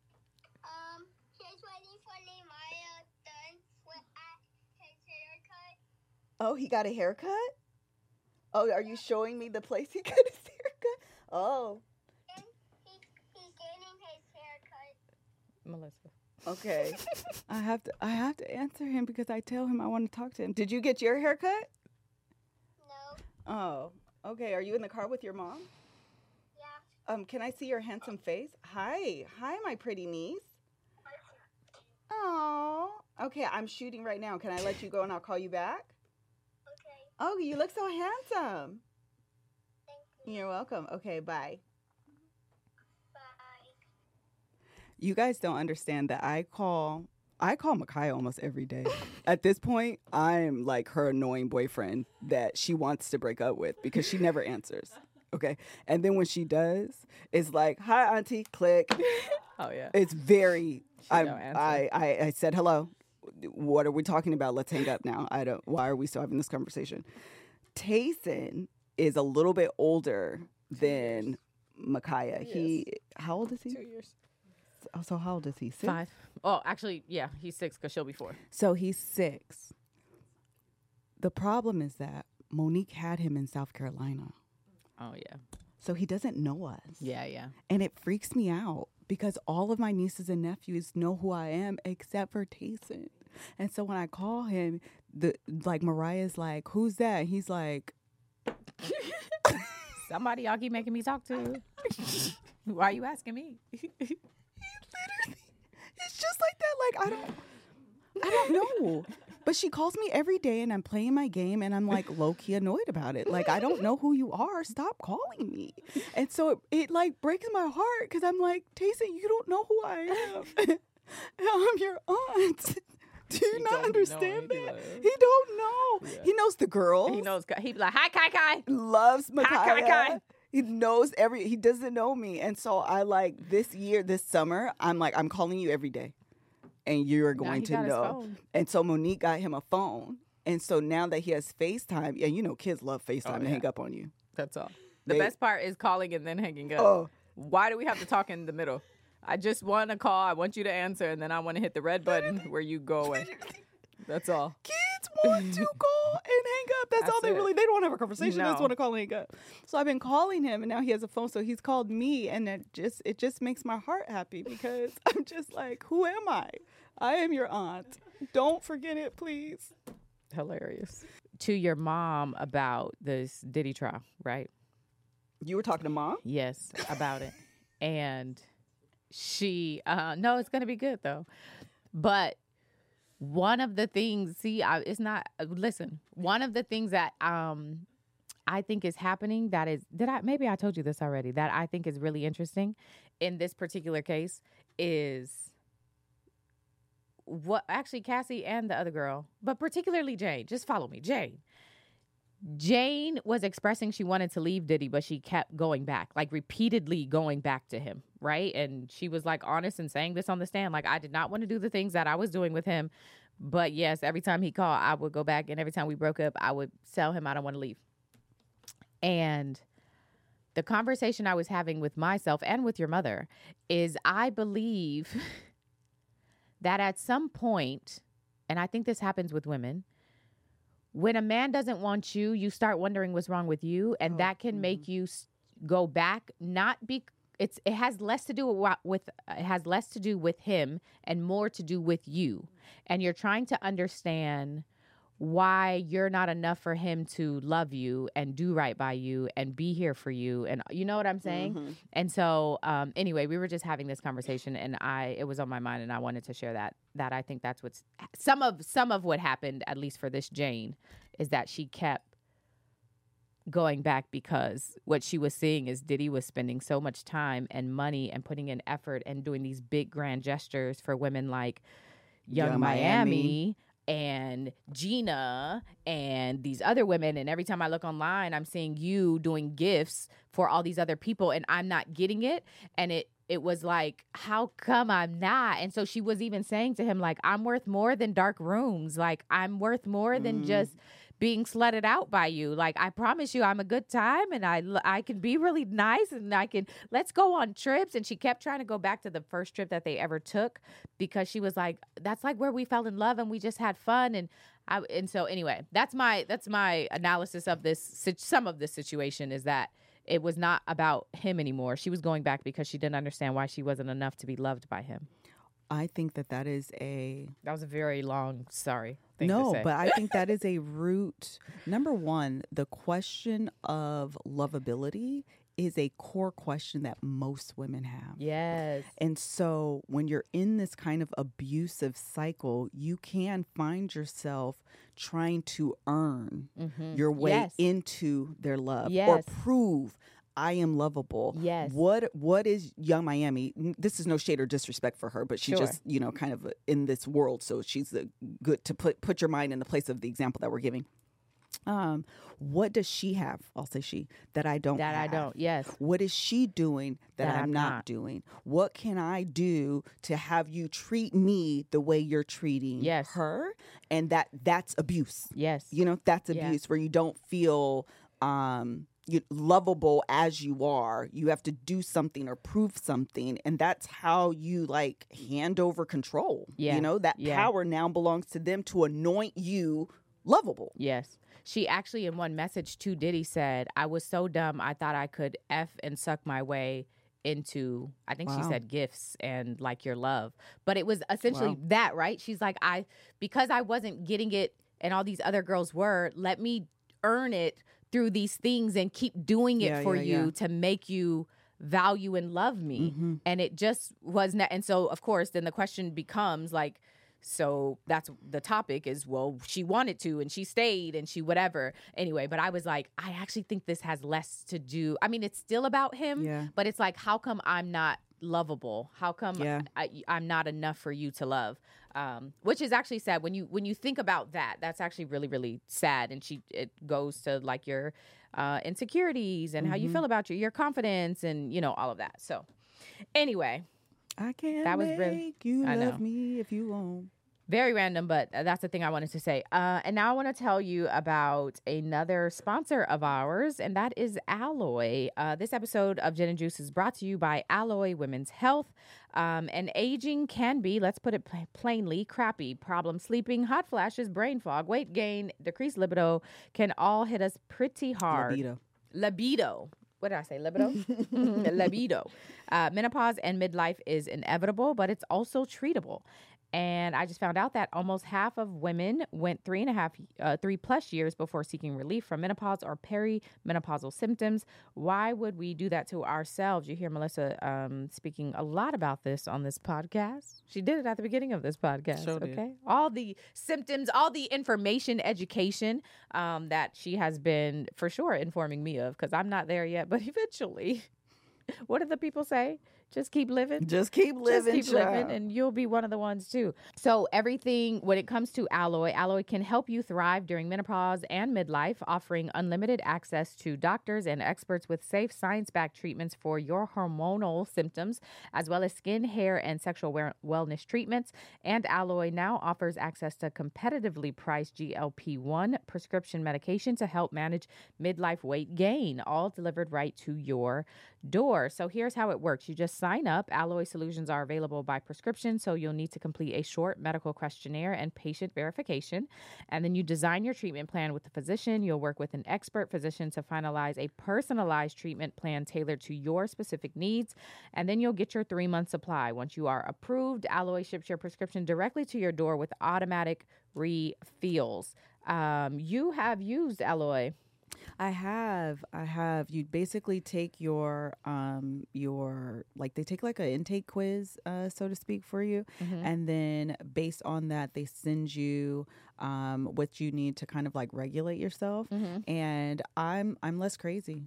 Speaker 8: Just waiting for Nehemiah done with his haircut.
Speaker 3: Oh, he got a haircut? Oh, are you showing me the place he got his haircut? Oh.
Speaker 8: And he's getting his haircut.
Speaker 4: Melissa.
Speaker 3: Okay. I have to answer him because I tell him I want to talk to him. Did you get your haircut?
Speaker 8: No.
Speaker 3: Oh. Okay. Are you in the car with your mom?
Speaker 8: Yeah.
Speaker 3: Can I see your handsome face? Hi, my pretty niece. Oh. Okay, I'm shooting right now. Can I let you go and I'll call you back?
Speaker 8: Okay.
Speaker 3: Oh, you look so handsome.
Speaker 8: Thank you.
Speaker 3: You're welcome. Okay, bye.
Speaker 8: Bye.
Speaker 3: You guys don't understand that I call Micaiah almost every day. At this point, I'm like her annoying boyfriend that she wants to break up with because she never answers. Okay. And then when she does, it's like, hi, auntie, click.
Speaker 4: Oh, yeah.
Speaker 3: It's very,
Speaker 4: don't answer.
Speaker 3: I said hello. What are we talking about? Let's hang up now. Why are we still having this conversation? Tayson is a little bit older than Micaiah. How old is he?
Speaker 4: 2 years.
Speaker 3: Oh, so how old is he? 6?
Speaker 4: 5. Oh, actually, yeah, he's 6 because she'll be 4.
Speaker 3: So he's 6. The problem is that Monique had him in South Carolina.
Speaker 4: Oh, yeah.
Speaker 3: So he doesn't know us.
Speaker 4: Yeah, yeah.
Speaker 3: And it freaks me out because all of my nieces and nephews know who I am except for Tayson. And so when I call him, Mariah's like, who's that? He's like,
Speaker 4: Somebody y'all keep making me talk to. Why are you asking me?
Speaker 3: literally, it's just like that. Like, I don't know. But she calls me every day and I'm playing my game and I'm like low-key annoyed about it. Like, I don't know who you are. Stop calling me. And so it like breaks my heart because I'm like, Tayson, you don't know who I am. I'm your aunt. Do you not understand that? He don't know. Yeah. He knows the girls.
Speaker 4: He knows. He be like, hi, Kai.
Speaker 3: Loves Micaiah.
Speaker 4: Hi, Kai.
Speaker 3: He knows he doesn't know me. And so I like this summer, I'm calling you every day. And you're going to know. And so Monique got him a phone. And so now that he has FaceTime, yeah, you know, kids love FaceTime to hang up on you.
Speaker 4: That's all. The best part is calling and then hanging up.
Speaker 3: Oh.
Speaker 4: Why do we have to talk in the middle? I just want to call. I want you to answer. And then I want to hit the red button where you go away. That's all.
Speaker 3: Kids want to call and hang up. That's all they don't have a conversation. They just want to call and hang up. So I've been calling him and now he has a phone. So he's called me and it just makes my heart happy because I'm just like, who am I? I am your aunt. Don't forget it, please.
Speaker 4: Hilarious. To your mom about this Diddy trial, right?
Speaker 3: You were talking to mom?
Speaker 4: Yes, about it. And she, no, it's going to be good though. But one of the things, one of the things that I think is happening maybe I told you this already, that I think is really interesting in this particular case is what actually Cassie and the other girl, but particularly Jane, just follow me, Jane was expressing she wanted to leave Diddy, but she kept going back, like repeatedly going back to him, right? And she was like honest and saying this on the stand, like I did not want to do the things that I was doing with him. But yes, every time he called, I would go back. And every time we broke up, I would tell him I don't want to leave. And the conversation I was having with myself and with your mother is I believe that at some point, and I think this happens with women, when a man doesn't want you, you start wondering what's wrong with you. And that can make you go back, it has less to do with him and more to do with you. And you're trying to understand why you're not enough for him to love you and do right by you and be here for you. And you know what I'm saying? Mm-hmm. And so anyway, we were just having this conversation and it was on my mind and I wanted to share that I think that's what's some of what happened, at least for this Jane, is that she kept going back because what she was seeing is Diddy was spending so much time and money and putting in effort and doing these big grand gestures for women like Young Miami and Gina and these other women. And every time I look online, I'm seeing you doing gifts for all these other people and I'm not getting it. And it was like, how come I'm not? And so she was even saying to him, like, I'm worth more than dark rooms. Like, I'm worth more than just being slutted out by you. Like, I promise you I'm a good time and I can be really nice and let's go on trips. And she kept trying to go back to the first trip that they ever took because she was like, that's like where we fell in love and we just had fun. And so anyway, that's my analysis of this, some of this situation is that it was not about him anymore. She was going back because she didn't understand why she wasn't enough to be loved by him.
Speaker 3: I think that was
Speaker 4: a very long, sorry thing to say.
Speaker 3: But I think that is a root. Number one, the question of lovability is a core question that most women have.
Speaker 4: Yes.
Speaker 3: And so when you're in this kind of abusive cycle, you can find yourself trying to earn your way into their love or prove I am lovable.
Speaker 4: Yes.
Speaker 3: What is Young Miami? This is no shade or disrespect for her, but she just, kind of in this world. So she's good to put your mind in the place of the example that we're giving. What does she have? I'll say she that I don't.
Speaker 4: That
Speaker 3: have.
Speaker 4: I don't. Yes.
Speaker 3: What is she doing that I'm not doing? What can I do to have you treat me the way you're treating her? And that's abuse.
Speaker 4: Yes.
Speaker 3: That's abuse where you don't feel lovable as you are. You have to do something or prove something, and that's how you hand over control. That power now belongs to them to anoint you lovable.
Speaker 4: Yes. She actually, in one message to Diddy, said, I was so dumb I thought I could F and suck my way into, I think she said, gifts and your love. But it was essentially that, right? She's like, because I wasn't getting it and all these other girls were, let me earn it through these things and keep doing it for you to make you value and love me. And it just was not. And so, of course, then the question becomes so that's the topic is, well, she wanted to and she stayed and she whatever. Anyway, but I was like, I actually think this has less to do. I mean, it's still about him, but it's how come I'm not lovable? How come I'm not enough for you to love? Which is actually sad when you think about that. That's actually really, really sad. And it goes to your insecurities and how you feel about your confidence and, all of that. So anyway.
Speaker 3: I can't make you love me if you won't.
Speaker 4: Very random, but that's the thing I wanted to say. And now I want to tell you about another sponsor of ours, and that is Alloy. This episode of Gin and Juice is brought to you by Alloy Women's Health. And aging can be, let's put it plainly, crappy. Problem sleeping, hot flashes, brain fog, weight gain, decreased libido can all hit us pretty hard. Libido. What did I say? Libido? Libido. Menopause and midlife is inevitable, but it's also treatable. And I just found out that almost half of women went 3+ years before seeking relief from menopause or perimenopausal symptoms. Why would we do that to ourselves? You hear Melissa speaking a lot about this on this podcast. She did it at the beginning of this podcast. Okay. All the symptoms, all the information, education that she has been for sure informing me of, because I'm not there yet, but eventually. What do the people say? Just keep living.
Speaker 3: Just keep living.
Speaker 4: Just keep living, and you'll be one of the ones too. So everything, when it comes to Alloy can help you thrive during menopause and midlife, offering unlimited access to doctors and experts with safe science-backed treatments for your hormonal symptoms, as well as skin, hair, and sexual wellness treatments. And Alloy now offers access to competitively priced GLP-1 prescription medication to help manage midlife weight gain, all delivered right to your door. So here's how it works. You just sign up. Alloy solutions are available by prescription, so you'll need to complete a short medical questionnaire and patient verification. And then you design your treatment plan with the physician. You'll work with an expert physician to finalize a personalized treatment plan tailored to your specific needs. And then you'll get your 3-month supply. Once you are approved, Alloy ships your prescription directly to your door with automatic refills. You have used Alloy.
Speaker 3: I have. You basically take your they take an intake quiz, so to speak, for you. And then based on that, they send you what you need to kind of regulate yourself. And I'm less crazy.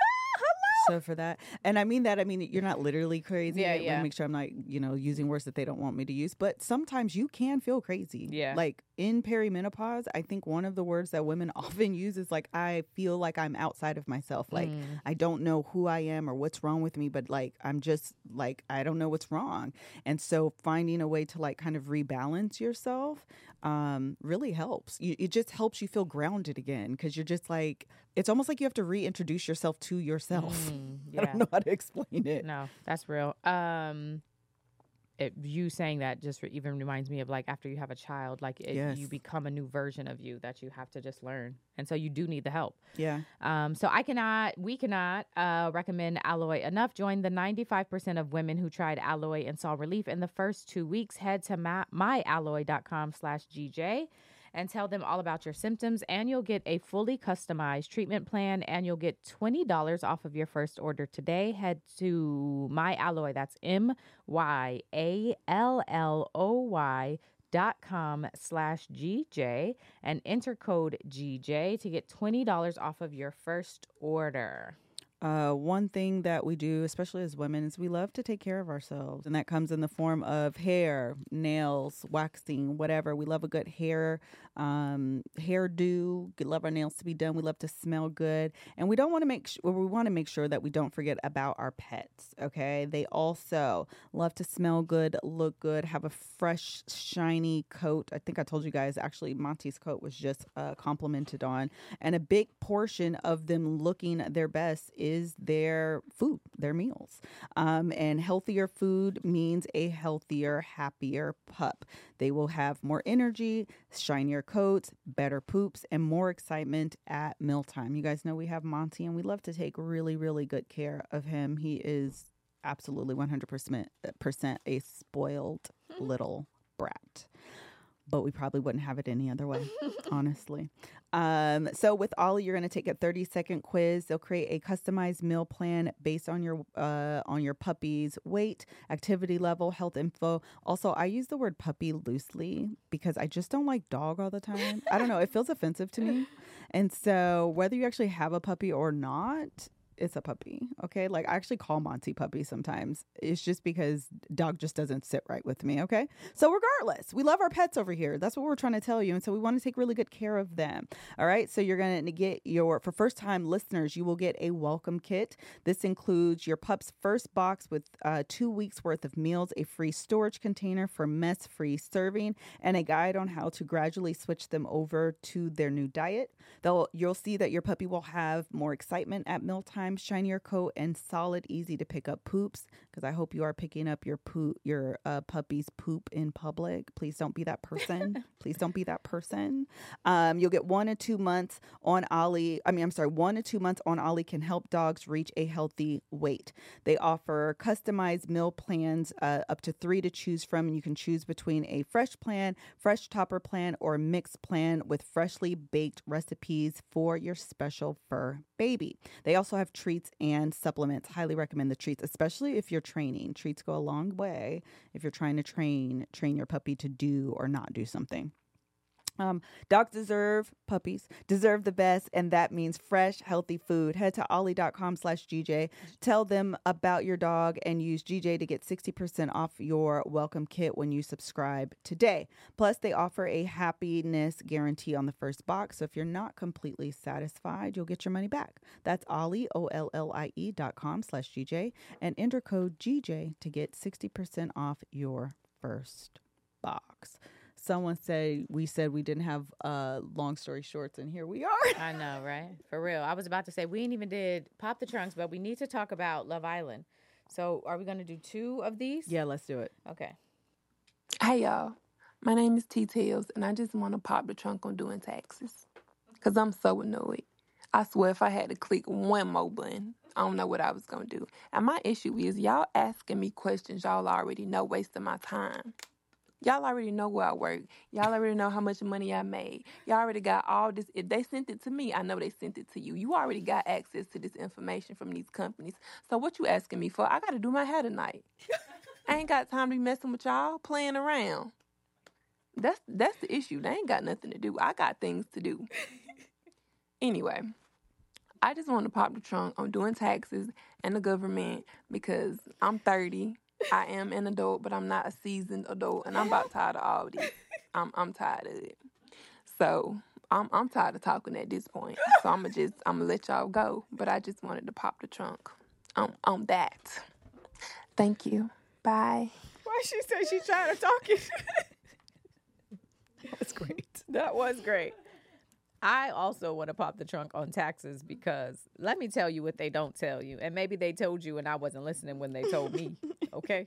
Speaker 3: So for that, and I mean you're not literally crazy. I want to make sure I'm not, using words that they don't want me to use. But sometimes you can feel crazy. Yeah. In perimenopause, I think one of the words that women often use is I feel like I'm outside of myself. I don't know who I am or what's wrong with me, but I'm just I don't know what's wrong. And so finding a way to kind of rebalance yourself really helps. It just helps you feel grounded again, because you're just it's almost like you have to reintroduce yourself to yourself. I don't know how to explain it.
Speaker 4: No, that's real. You saying that just even reminds me of after you have a child, you become a new version of you that you have to just learn. And so you do need the help. Yeah. So we cannot recommend Alloy enough. Join the 95% of women who tried Alloy and saw relief in the first 2 weeks. Head to myalloy.com/GJ. and tell them all about your symptoms, and you'll get a fully customized treatment plan, and you'll get $20 off of your first order today. Head to MyAlloy, that's MyAlloy.com/GJ and enter code GJ to get $20 off of your first order.
Speaker 3: One thing that we do, especially as women, is we love to take care of ourselves. And that comes in the form of hair, nails, waxing, whatever. We love a good hairdo. We love our nails to be done. We love to smell good. And we don't want to we want to make sure that we don't forget about our pets, okay? They also love to smell good, look good, have a fresh, shiny coat. I think I told you guys, actually, Monty's coat was just complimented on. And a big portion of them looking their best is their food, their meals. And healthier food means a healthier, happier pup. They will have more energy, shinier coats, better poops, and more excitement at mealtime. You guys know we have Monty, and we love to take really, really good care of him. He is absolutely 100% a spoiled little brat. But we probably wouldn't have it any other way, honestly. So with Ollie, you're going to take a 30-second quiz. They'll create a customized meal plan based on your puppy's weight, activity level, health info. Also, I use the word puppy loosely because I just don't like dog all the time. I don't know. It feels offensive to me. And so whether you actually have a puppy or not, it's a puppy, okay? Like, I actually call Monty puppy sometimes. It's just because dog just doesn't sit right with me, okay? So regardless, we love our pets over here. That's what we're trying to tell you. And so we want to take really good care of them, all right? So you're going to get for first-time listeners, you will get a welcome kit. This includes your pup's first box with 2 weeks worth of meals, a free storage container for mess-free serving, and a guide on how to gradually switch them over to their new diet. You'll see that your puppy will have more excitement at mealtime, shinier coat, and solid, easy to pick up poops, because I hope you are picking up your puppy's poop in public. Please don't be that person. Please don't be that person. You'll get 1 to 2 months on Ollie. 1 to 2 months on Ollie can help dogs reach a healthy weight. They offer customized meal plans, up to 3 to choose from, and you can choose between a fresh plan, fresh topper plan, or a mixed plan with freshly baked recipes for your special fur baby. They also have treats and supplements. Highly recommend the treats, especially if you're training. Treats go a long way if you're trying to train your puppy to do or not do something. Puppies deserve the best, and that means fresh, healthy food. Head to ollie.com/GJ. Tell them about your dog and use GJ to get 60% off your welcome kit when you subscribe today. Plus, they offer a happiness guarantee on the first box. So if you're not completely satisfied, you'll get your money back. That's Ollie, OLLIE.com/GJ, and enter code GJ to get 60% off your first box. Someone said we didn't have long story shorts, and here we are.
Speaker 4: I know, right? For real. I was about to say we ain't even did Pop the Trunks, but we need to talk about Love Island. So are we going to do 2 of these?
Speaker 3: Yeah, let's do it.
Speaker 4: Okay.
Speaker 9: Hey, y'all. My name is T-Tails, and I just want to pop the trunk on doing taxes because I'm so annoyed. I swear if I had to click one more button, I don't know what I was going to do. And my issue is y'all asking me questions y'all already know, wasting my time. Y'all already know where I work. Y'all already know how much money I made. Y'all already got all this. If they sent it to me, I know they sent it to you. You already got access to this information from these companies. So what you asking me for? I got to do my hair tonight. I ain't got time to be messing with y'all, playing around. That's the issue. They ain't got nothing to do. I got things to do. Anyway, I just want to pop the trunk on doing taxes and the government because I'm 30. I am an adult, but I'm not a seasoned adult, and I'm about tired of all this. I'm tired of it. So I'm tired of talking at this point. So I'm gonna let y'all go. But I just wanted to pop the trunk on that. Thank you. Bye.
Speaker 4: Why she said she tired of talking?
Speaker 3: That's great.
Speaker 4: That was great. I also want to pop the trunk on taxes because let me tell you what they don't tell you. And maybe they told you and I wasn't listening when they told me. Okay?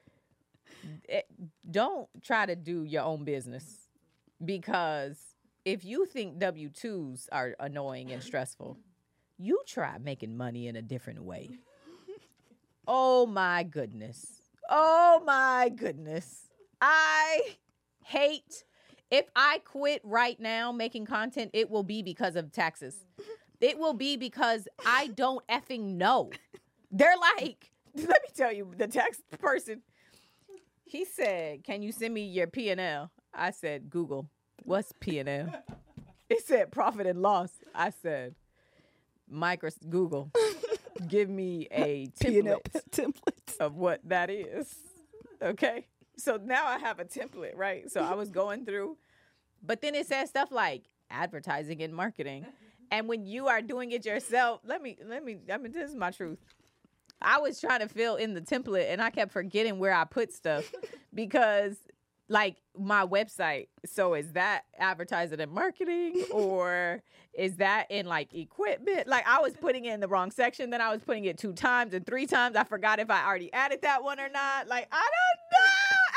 Speaker 4: Don't try to do your own business because if you think W-2s are annoying and stressful, you try making money in a different way. Oh, my goodness. Oh, my goodness. I hate If I quit right now making content, it will be because of taxes. It will be because I don't effing know. They're like, let me tell you, the tax person, he said, can you send me your P&L? I said, Google, what's P&L? It said profit and loss. I said, Google, give me a template of what that is. Okay? So now I have a template, right? So I was going through, but then it says stuff like advertising and marketing. And when you are doing it yourself, I mean, this is my truth. I was trying to fill in the template and I kept forgetting where I put stuff because like my website. So is that advertising and marketing or is that in like equipment? Like I was putting it in the wrong section. Then I was putting it 2 times and 3 times. I forgot if I already added that one or not. Like, I don't know.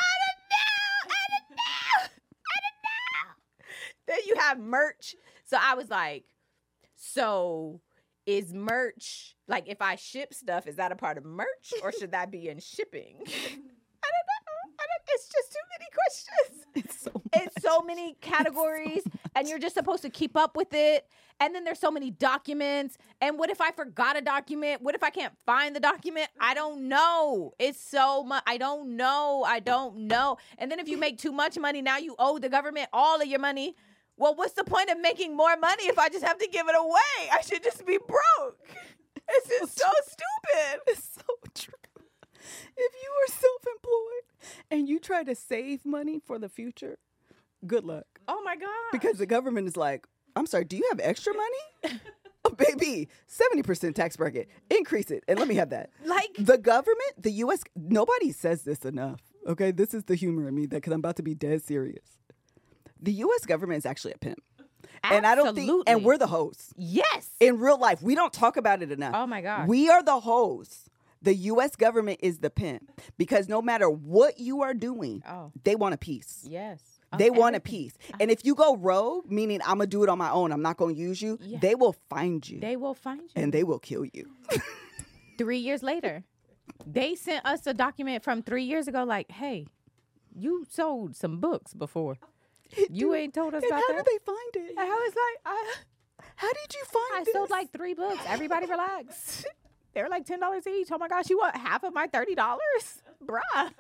Speaker 4: Then you have merch. So I was like, so is merch, like if I ship stuff, is that a part of merch or should that be in shipping? I don't know. It's just too many questions. It's so many categories and you're just supposed to keep up with it. And then there's so many documents. And what if I forgot a document? What if I can't find the document? I don't know. It's so much. I don't know. And then if you make too much money, now you owe the government all of your money. Well, what's the point of making more money if I just have to give it away? I should just be broke. This is so stupid.
Speaker 3: It's so true. If you are self-employed and you try to save money for the future, good luck.
Speaker 4: Oh, my God.
Speaker 3: Because the government is like, I'm sorry, do you have extra money? Oh, baby, 70% tax bracket. Increase it and let me have that.
Speaker 4: Like
Speaker 3: the government, the U.S., nobody says this enough. Okay, this is the humor in me because I'm about to be dead serious. The U.S. government is actually a pimp.
Speaker 4: Absolutely.
Speaker 3: And I don't think, and we're the hosts.
Speaker 4: Yes.
Speaker 3: In real life, we don't talk about it enough.
Speaker 4: Oh, my God.
Speaker 3: We are the hosts. The U.S. government is the pimp because no matter what you are doing, they want a piece.
Speaker 4: Yes.
Speaker 3: They want a piece. And if you go rogue, meaning I'm going to do it on my own, I'm not going to use you, they will find you.
Speaker 4: They will find you.
Speaker 3: And they will kill you.
Speaker 4: 3 years later, they sent us a document from 3 years ago like, hey, you sold some books before. You ain't told us about that.
Speaker 3: How did they find it?
Speaker 4: I was like,
Speaker 3: how did you find it?
Speaker 4: I sold like 3 books. Everybody relax. They're like $10 each. Oh my gosh, you want half of my $30? Bruh.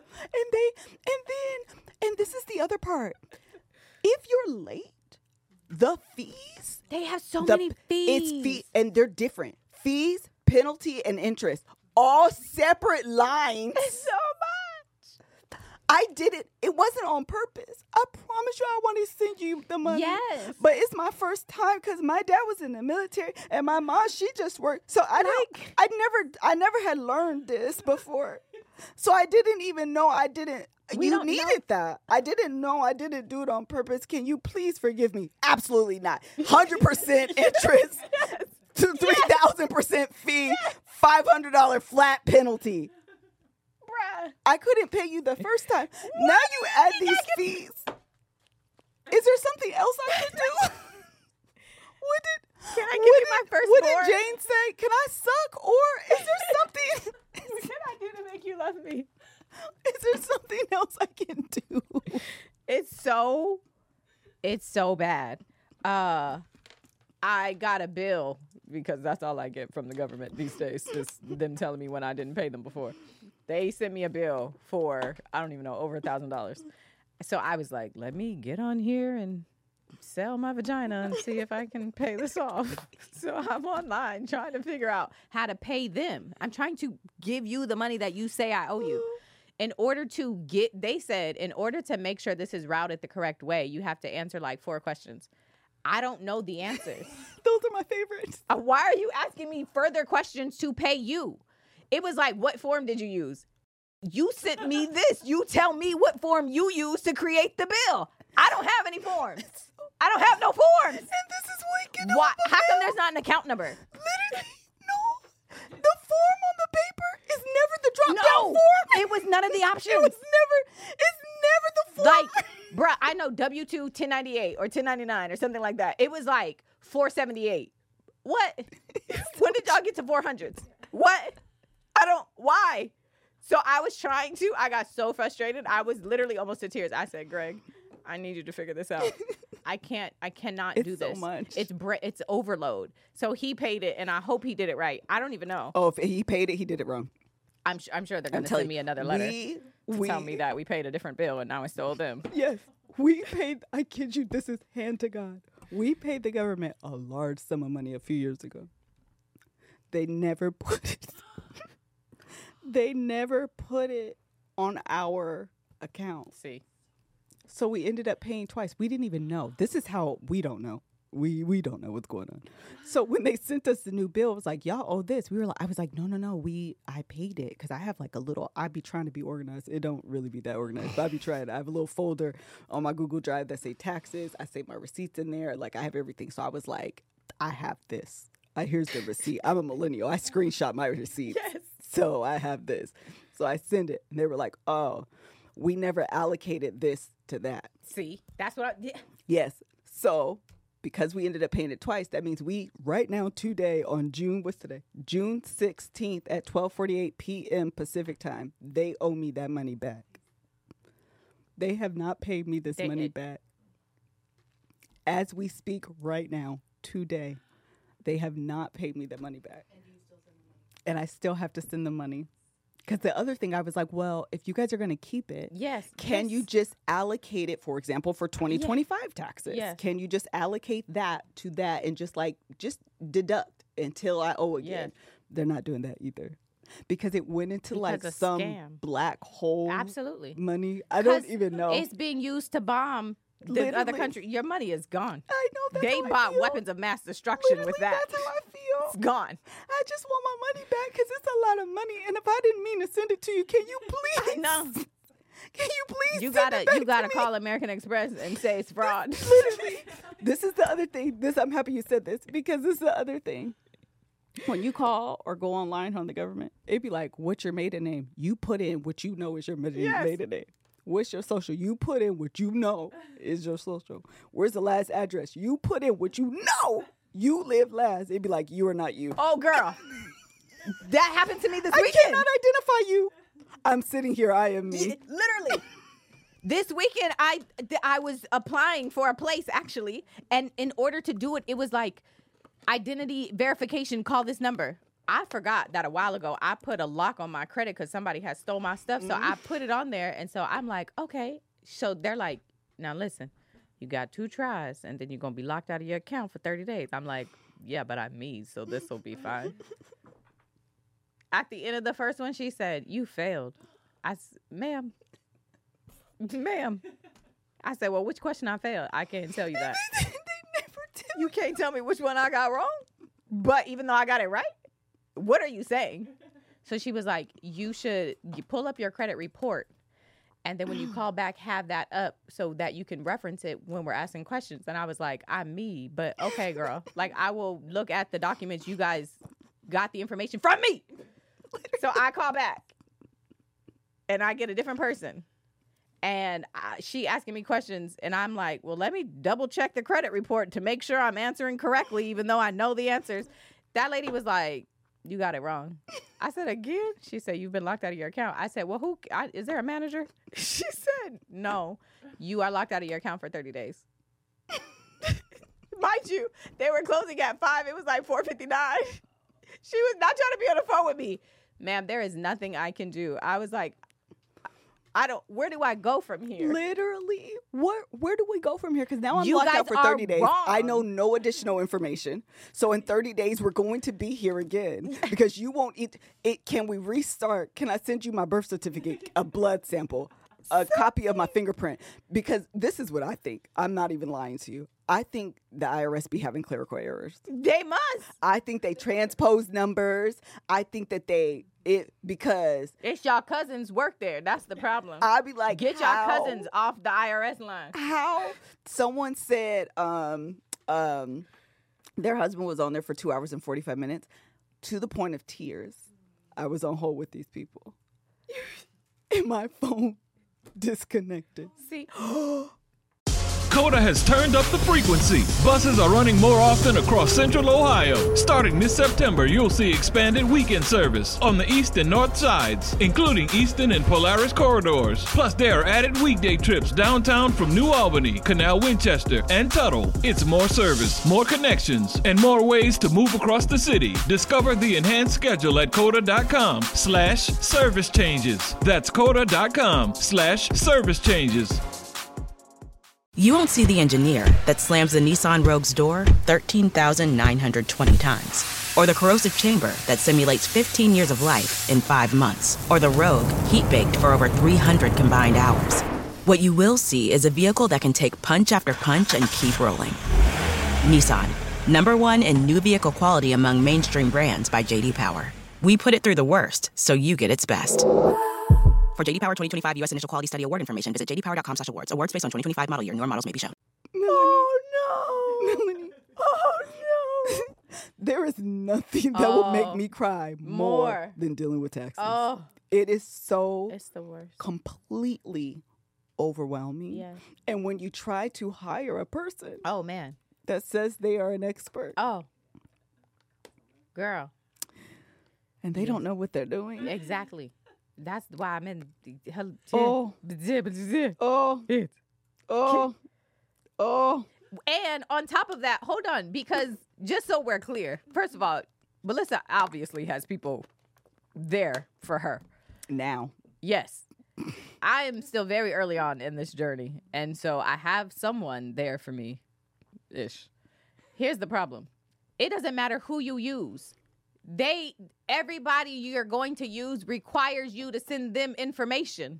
Speaker 3: And this is the other part. If you're late, the fees.
Speaker 4: They have so many fees.
Speaker 3: It's fee, and they're different. Fees, penalty, and interest. All separate lines.
Speaker 4: It's so much.
Speaker 3: I did it. It wasn't on purpose. I promise you I want to send you the money.
Speaker 4: Yes.
Speaker 3: But it's my first time because my dad was in the military and my mom, she just worked. So I never had learned this before. So I didn't even know you needed that. I didn't know I didn't do it on purpose. Can you please forgive me? Absolutely not. 100% interest, 3,000% fee, $500 flat penalty. I couldn't pay you the first time. What? Now you add these fees. Is there something else I could do?
Speaker 4: Can I give you my first
Speaker 3: What
Speaker 4: board?
Speaker 3: did Jane say? Can I suck? Or is there something?
Speaker 4: What can I do to make you love me?
Speaker 3: Is there something else I can do?
Speaker 4: It's so bad. I got a bill because that's all I get from the government these days. Just them telling me when I didn't pay them before. They sent me a bill for, I don't even know, over $1,000. So I was like, let me get on here and sell my vagina and see if I can pay this off. So I'm online trying to figure out how to pay them. I'm trying to give you the money that you say I owe you. They said, in order to make sure this is routed the correct way, you have to answer like 4 questions. I don't know the answers.
Speaker 3: Those are my favorites.
Speaker 4: Why are you asking me further questions to pay you? It was like, what form did you use? You sent me this. You tell me what form you used to create the bill. I don't have any forms. I don't have no forms.
Speaker 3: And this is what you
Speaker 4: Why? How come there's not an account number?
Speaker 3: Literally, no. The form on the paper is never the drop-down form.
Speaker 4: It was none of the options.
Speaker 3: It's never the form.
Speaker 4: Like, bruh, I know W-2 1098 or 1099 or something like that. It was like 478. What? When did y'all get to 400s? What? Why? So I got so frustrated. I was literally almost to tears. I said, Greg, I need you to figure this out. I cannot
Speaker 3: It's
Speaker 4: do
Speaker 3: so
Speaker 4: this.
Speaker 3: much.
Speaker 4: It's overload. So he paid it, and I hope he did it right. I don't even know.
Speaker 3: Oh, if he paid it, he did it wrong.
Speaker 4: I'm sure they're going to
Speaker 3: telling
Speaker 4: send me
Speaker 3: you,
Speaker 4: another letter to tell me that we paid a different bill, and now I stole them.
Speaker 3: Yes, we paid. I kid you. This is hand to God. We paid the government a large sum of money a few years ago. They never put it. They never put it on our account.
Speaker 4: See.
Speaker 3: So we ended up paying twice. We didn't even know. This is how we don't know. We don't know what's going on. So when they sent us the new bill, it was like, y'all owe this. I was like, no. I paid it because I have like a little. I be trying to be organized. It don't really be that organized, but I be trying. I have a little folder on my Google Drive that say taxes. I save my receipts in there. Like I have everything. So I was like, I have this. Here's the receipt. I'm a millennial. I screenshot my receipts. Yes. So I have this. So I send it, and they were like, oh, we never allocated this to that.
Speaker 4: See, that's what
Speaker 3: Yes. So because we ended up paying it twice, that means we right now today on June 16th at 12:48 p.m. Pacific time, they owe me that money back. They have not paid me this money back. As we speak right now, today, they have not paid me that money back. And I still have to send the money. Because the other thing, I was like, well, if you guys are going to keep it, can you just allocate it, for example, for 2025 taxes? Yes. Can you just allocate that to that and just deduct until I owe again? Yes. They're not doing that either. Because it went into like some scam. Black hole money. I don't even know.
Speaker 4: It's being used to bomb the other country. Your money is gone.
Speaker 3: I know.
Speaker 4: They bought weapons of mass destruction with that.
Speaker 3: That's how I feel.
Speaker 4: It's gone.
Speaker 3: I just want my money back because it's a lot of money. And if I didn't mean to send it to you, can you please?
Speaker 4: No.
Speaker 3: Can you please?
Speaker 4: You gotta call American Express and say it's fraud.
Speaker 3: Literally. This is the other thing. I'm happy you said this because this is the other thing. When you call or go online on the government, it'd be like, what's your maiden name? You put in what you know is your maiden name. What's your social? You put in what you know is your social. Where's the last address? You put in what you know you live last. It'd be like, you are not you.
Speaker 4: Oh, girl. That happened to me this weekend.
Speaker 3: I cannot identify you. I'm sitting here. I am me.
Speaker 4: Literally. This weekend, I was applying for a place, actually. And in order to do it, it was like, identity verification, call this number. I forgot that a while ago I put a lock on my credit because somebody had stole my stuff. So I put it on there. And so I'm like, okay. So they're like, now listen, you got 2 tries and then you're going to be locked out of your account for 30 days. I'm like, yeah, but I'm me. So this will be fine. At the end of the first one, she said, you failed. Ma'am. I said, well, which question I failed? I can't tell you that.
Speaker 3: They never did.
Speaker 4: You can't tell me which one I got wrong? But even though I got it right? What are you saying? So she was like, you pull up your credit report. And then when you call back, have that up so that you can reference it when we're asking questions. And I was like, I'm me. But okay, girl. Like, I will look at the documents you guys got the information from me. So I call back. And I get a different person. And she asking me questions. And I'm like, well, let me double check the credit report to make sure I'm answering correctly, even though I know the answers. That lady was like, you got it wrong. I said, again? She said, you've been locked out of your account. I said, well, is there a manager? She said, no, you are locked out of your account for 30 days. Mind you, they were closing at 5. It was like 4:59. She was not trying to be on the phone with me. Ma'am, there is nothing I can do. I was like, where do I go from here?
Speaker 3: Literally, where do we go from here? Because now I'm locked out for 30 days.
Speaker 4: Wrong.
Speaker 3: I know no additional information. So in 30 days, we're going to be here again because you won't eat it. Can we restart? Can I send you my birth certificate, a blood sample, a copy of my fingerprint? Because this is what I think. I'm not even lying to you. I think the IRS be having clerical errors.
Speaker 4: They must.
Speaker 3: I think they transpose numbers. I think that because
Speaker 4: it's y'all cousins work there. That's the problem.
Speaker 3: I'd be like,
Speaker 4: get y'all cousins off the IRS line.
Speaker 3: How? Someone said their husband was on there for 2 hours and 45 minutes to the point of tears. I was on hold with these people. And my phone disconnected.
Speaker 4: See?
Speaker 10: Coda has turned up the frequency. Buses are running more often across Central Ohio. Starting this September, you'll see expanded weekend service on the east and north sides, including Eastern and Polaris corridors. Plus, there are added weekday trips downtown from New Albany, Canal Winchester, and Tuttle. It's more service, more connections, and more ways to move across the city. Discover the enhanced schedule at Coda.com/service changes. That's Coda.com/service changes.
Speaker 7: You won't see the engineer that slams the Nissan Rogue's door 13,920 times. Or the corrosive chamber that simulates 15 years of life in 5 months. Or the Rogue heat-baked for over 300 combined hours. What you will see is a vehicle that can take punch after punch and keep rolling. Nissan, #1 in new vehicle quality among mainstream brands by J.D. Power. We put it through the worst, so you get its best. For J.D. Power 2025 U.S. Initial Quality Study Award information, visit jdpower.com/awards. Awards based on 2025 model year. Newer models may be shown.
Speaker 3: Oh, no. Melanie. Oh, no. There is nothing that will make me cry more than dealing with taxes.
Speaker 4: Oh.
Speaker 3: It is so
Speaker 4: It's the worst.
Speaker 3: completely overwhelming.
Speaker 4: Yeah.
Speaker 3: And when you try to hire a person
Speaker 4: Oh, man.
Speaker 3: that says they are an expert
Speaker 4: Oh. Girl.
Speaker 3: and they don't know what they're doing.
Speaker 4: Exactly. That's why I'm in.
Speaker 3: Oh.
Speaker 4: And on top of that, hold on, because just so we're clear, first of all, Melissa obviously has people there for her.
Speaker 3: Now.
Speaker 4: Yes. I am still very early on in this journey, and so I have someone there for me. Ish. Here's the problem. It doesn't matter who you use. Everybody you're going to use requires you to send them information.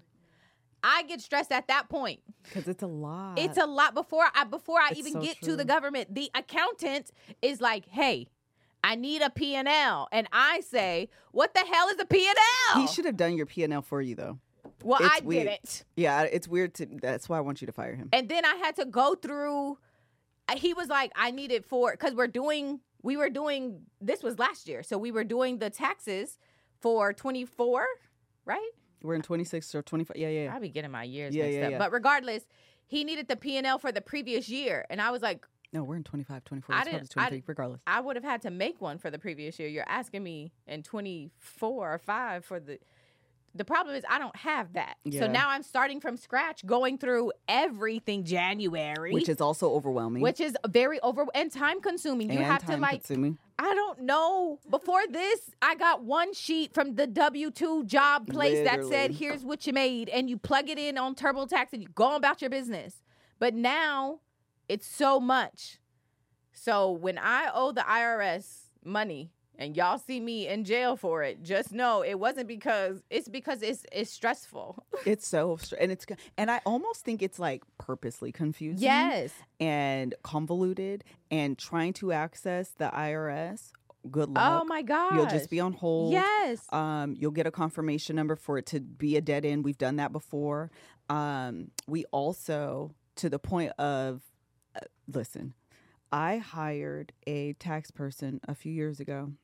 Speaker 4: I get stressed at that point.
Speaker 3: Because it's a lot.
Speaker 4: It's a lot before I
Speaker 3: It's
Speaker 4: even
Speaker 3: so
Speaker 4: get
Speaker 3: true.
Speaker 4: to the government. The accountant is like, hey, I need a P&L. And I say, what the hell is a P&L?
Speaker 3: He should have done your P&L for you, though.
Speaker 4: Well,
Speaker 3: It's
Speaker 4: I
Speaker 3: weird.
Speaker 4: didn't.
Speaker 3: Yeah, it's weird. That's why I want you to fire him.
Speaker 4: And then I had to go through, he was like, I need it because we were doing, this was last year. So we were doing the taxes for 24, right?
Speaker 3: We're in 26 or 25. Yeah.
Speaker 4: I'll be getting my years
Speaker 3: Yeah,
Speaker 4: mixed
Speaker 3: yeah,
Speaker 4: up.
Speaker 3: yeah.
Speaker 4: But regardless, he needed the P&L for the previous year. And I was like,
Speaker 3: No, we're in 25, 24.
Speaker 4: I
Speaker 3: It's probably
Speaker 4: didn't-
Speaker 3: 23, regardless.
Speaker 4: I would have had to make one for the previous year. You're asking me in 24 or 5 for the problem is I don't have that.
Speaker 3: Yeah.
Speaker 4: So now I'm starting from scratch, going through everything January.
Speaker 3: Which is also overwhelming.
Speaker 4: Which is very and time consuming. You
Speaker 3: and
Speaker 4: have to
Speaker 3: time-consuming.
Speaker 4: I don't know. Before this, I got one sheet from the W-2 job place that said,
Speaker 3: Literally.
Speaker 4: here's what you made. And you plug it in on TurboTax and you go on about your business. But now it's so much. So when I owe the IRS money and y'all see me in jail for it, just know it wasn't because it's stressful.
Speaker 3: It's so and I almost think it's like purposely confusing.
Speaker 4: Yes.
Speaker 3: And convoluted and trying to access the IRS. Good luck.
Speaker 4: Oh my God.
Speaker 3: You'll just be on hold.
Speaker 4: Yes.
Speaker 3: You'll get a confirmation number for it to be a dead end. We've done that before. We also, to the point of, listen, I hired a tax person a few years ago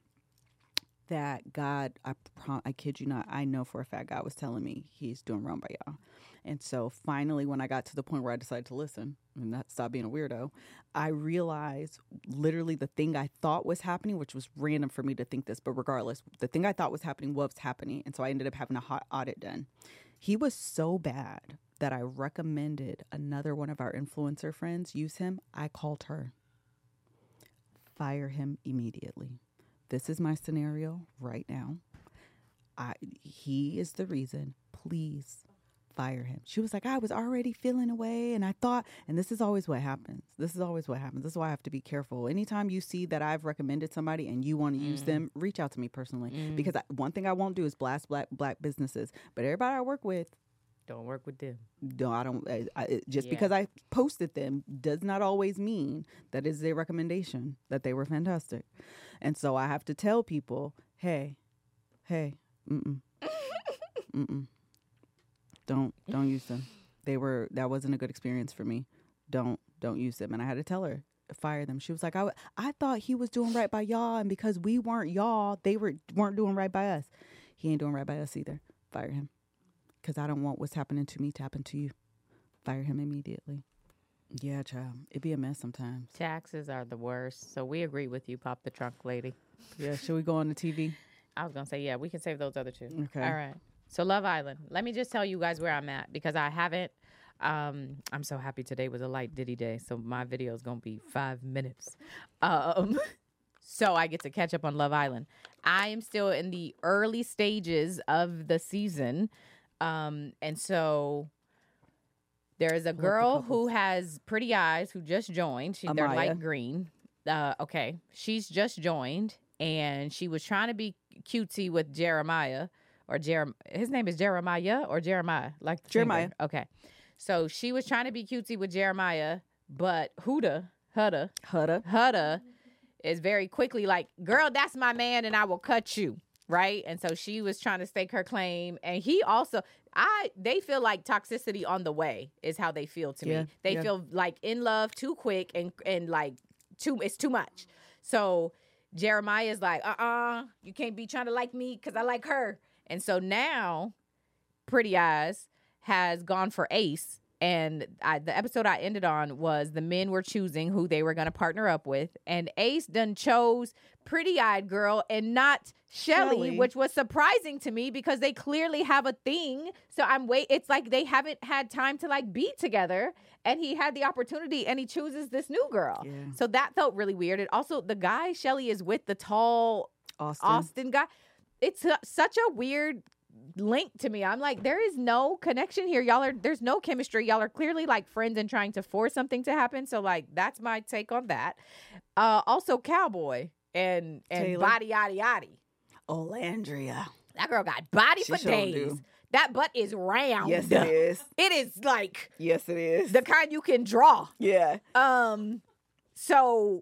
Speaker 3: that God, I kid you not, I know for a fact God was telling me he's doing wrong by y'all. And so finally, when I got to the point where I decided to listen and not stop being a weirdo, I realized literally the thing I thought was happening, which was random for me to think this, but regardless, the thing I thought was happening. And so I ended up having a hot audit done. He was so bad that I recommended another one of our influencer friends use him. I called her. Fire him immediately. This is my scenario right now. He is the reason. Please fire him. She was like, I was already feeling away and I thought, and this is always what happens. This is why I have to be careful. Anytime you see that I've recommended somebody and you want to use them, reach out to me personally. Because one thing I won't do is blast black businesses. But everybody I work with,
Speaker 4: don't work with them.
Speaker 3: No, I don't. Because I posted them does not always mean that is a recommendation that they were fantastic. And so I have to tell people, hey, don't use them. That wasn't a good experience for me. Don't use them. And I had to tell her, fire them. She was like, I thought he was doing right by y'all, and because we weren't y'all, they weren't doing right by us. He ain't doing right by us either. Fire him. Because I don't want what's happening to me to happen to you. Fire him immediately. Yeah, child. It be a mess sometimes.
Speaker 4: Taxes are the worst. So we agree with you, Pop the Trunk lady.
Speaker 3: Yeah, should we go on the TV?
Speaker 4: I was going to say, yeah, we can save those other two.
Speaker 3: Okay.
Speaker 4: All right. So Love Island. Let me just tell you guys where I'm at because I haven't. I'm so happy today was a light Diddy day. So my video is going to be 5 minutes. So I get to catch up on Love Island. I am still in the early stages of the season. And so there is a girl who has pretty eyes who just joined. They're light green. Okay. She's just joined. And she was trying to be cutesy with Jeremiah. His name is Jeremiah or Jeremiah? Like
Speaker 3: Jeremiah.
Speaker 4: Finger. Okay. So she was trying to be cutesy with Jeremiah, but Hudda is very quickly like, girl, that's my man and I will cut you. Right. And so she was trying to stake her claim. And he also, they feel like toxicity on the way is how they feel to me. They feel like in love too quick and like it's too much. So Jeremiah is like, you can't be trying to like me because I like her. And so now Pretty Eyes has gone for Ace. And the episode I ended on was the men were choosing who they were going to partner up with. And Ace done chose Pretty-Eyed Girl and not Shelly, which was surprising to me because they clearly have a thing. So it's like they haven't had time to like be together. And he had the opportunity and he chooses this new girl. Yeah. So that felt really weird. And also the guy Shelly is with, the tall Austin guy. It's such a weird link to me. I'm like, there is no connection here. There's no chemistry. Y'all are clearly like friends and trying to force something to happen. So like, that's my take on that. Also Cowboy and body yaddy yaddy.
Speaker 3: Olandria.
Speaker 4: That girl got body for days. That butt is round.
Speaker 3: Yes, it is.
Speaker 4: It is like,
Speaker 3: yes, it is.
Speaker 4: The kind you can draw.
Speaker 3: Yeah.
Speaker 4: So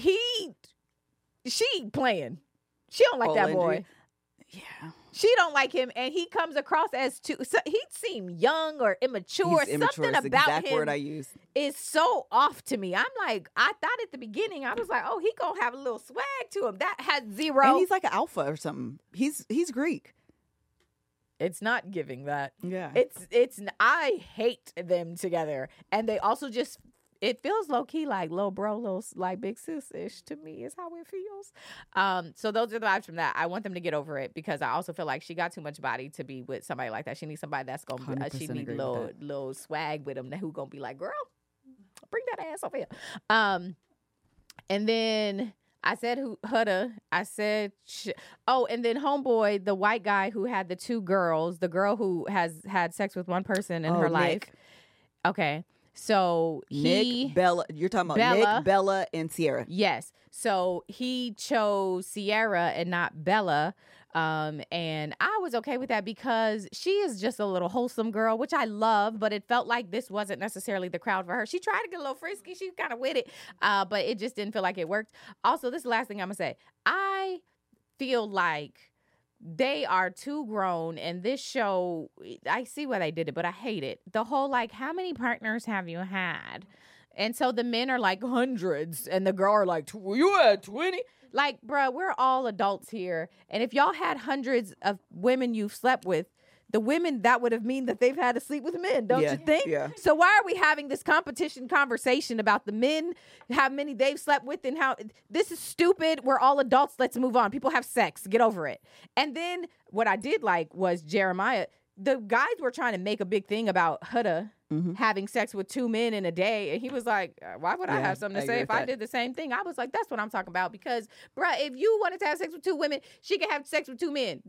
Speaker 4: she playing. She don't like that boy.
Speaker 3: Yeah.
Speaker 4: She don't like him, and he comes across as he seemed young or immature.
Speaker 3: He's immature.
Speaker 4: Something
Speaker 3: That's the
Speaker 4: about
Speaker 3: exact
Speaker 4: him
Speaker 3: word I use.
Speaker 4: Is so off to me. I'm like, I thought at the beginning, I was like, oh, he gonna have a little swag to him. That has zero.
Speaker 3: And he's like an alpha or something. He's Greek.
Speaker 4: It's not giving that.
Speaker 3: Yeah.
Speaker 4: It's. I hate them together, and they also just. It feels low key like little bro, little like big sis ish to me is how it feels. So those are the vibes from that. I want them to get over it because I also feel like she got too much body to be with somebody like that. She needs somebody that's gonna. She needs little swag with them who gonna be like, girl, bring that ass over here. And then I said Hudda. I said and then homeboy, the white guy who had the two girls, the girl who has had sex with one person in her life. Okay. So
Speaker 3: Nick, Bella, you're talking about Nick, Bella, and Sierra.
Speaker 4: Yes. So he chose Sierra and not Bella. And I was okay with that because she is just a little wholesome girl, which I love, but it felt like this wasn't necessarily the crowd for her. She tried to get a little frisky. She kind of with it, but it just didn't feel like it worked. Also, this is the last thing I'm going to say. I feel like they are too grown, and this show, I see why they did it, but I hate it. The whole, like, how many partners have you had? And so the men are like hundreds, and the girl are like, you had 20? Like, bruh, we're all adults here. And if y'all had hundreds of women you've slept with, the women, that would have mean that they've had to sleep with men, don't you think?
Speaker 3: Yeah.
Speaker 4: So why are we having this competition conversation about the men, how many they've slept with, and how this is stupid? We're all adults. Let's move on. People have sex. Get over it. And then what I did like was Jeremiah. The guys were trying to make a big thing about Hudda having sex with two men in a day. And he was like, why would I have something to say if I did the same thing? I was like, that's what I'm talking about. Because, bruh, if you wanted to have sex with two women, she could have sex with two men.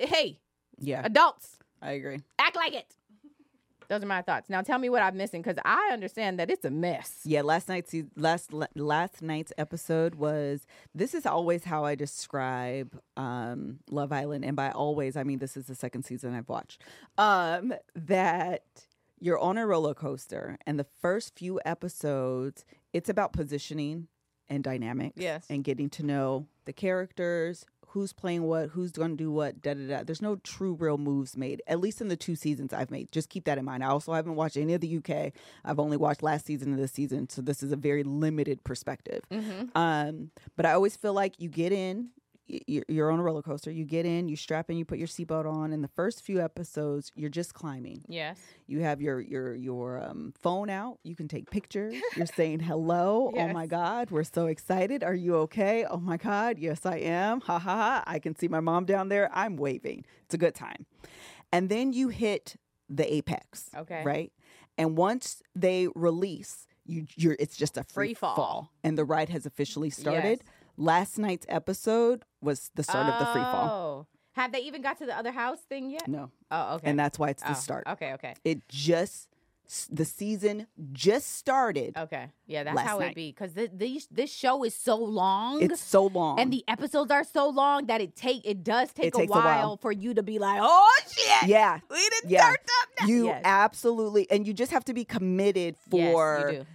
Speaker 4: Adults.
Speaker 3: I agree.
Speaker 4: Act like it. Those are my thoughts. Now tell me what I'm missing because I understand that it's a mess.
Speaker 3: Yeah, last night's episode was. This is always how I describe Love Island, and by always I mean this is the second season I've watched. That you're on a roller coaster, and the first few episodes it's about positioning and dynamics, and getting to know the characters. Who's playing what, who's going to do what, da-da-da. There's no true real moves made, at least in the 2 seasons I've made. Just keep that in mind. I also haven't watched any of the UK. I've only watched last season of this season, so this is a very limited perspective. But I always feel like you get in, you're on a roller coaster. You get in, you strap in, you put your seatbelt on. In the first few episodes, you're just climbing.
Speaker 4: Yes.
Speaker 3: You have your phone out. You can take pictures. You're saying hello.
Speaker 4: Yes.
Speaker 3: Oh my God, we're so excited. Are you okay? Oh my God, yes I am. Ha ha ha. I can see my mom down there. I'm waving. It's a good time. And then you hit the apex.
Speaker 4: Okay.
Speaker 3: Right? And once they release, it's just a free fall. And the ride has officially started.
Speaker 4: Yes.
Speaker 3: Last night's episode was the start of the free fall.
Speaker 4: Oh. Have they even got to the other house thing yet?
Speaker 3: No.
Speaker 4: Oh, okay.
Speaker 3: And that's why it's the start.
Speaker 4: Okay.
Speaker 3: The season just started.
Speaker 4: Okay. Yeah, that's
Speaker 3: last
Speaker 4: how
Speaker 3: night.
Speaker 4: it be. Because this show is so long.
Speaker 3: It's so long.
Speaker 4: And the episodes are so long that it does take a
Speaker 3: takes a while.
Speaker 4: while for you to be like, oh, shit.
Speaker 3: Yeah.
Speaker 4: We didn't start up now.
Speaker 3: You
Speaker 4: Yes.
Speaker 3: absolutely, and you just have to be committed for
Speaker 4: you do.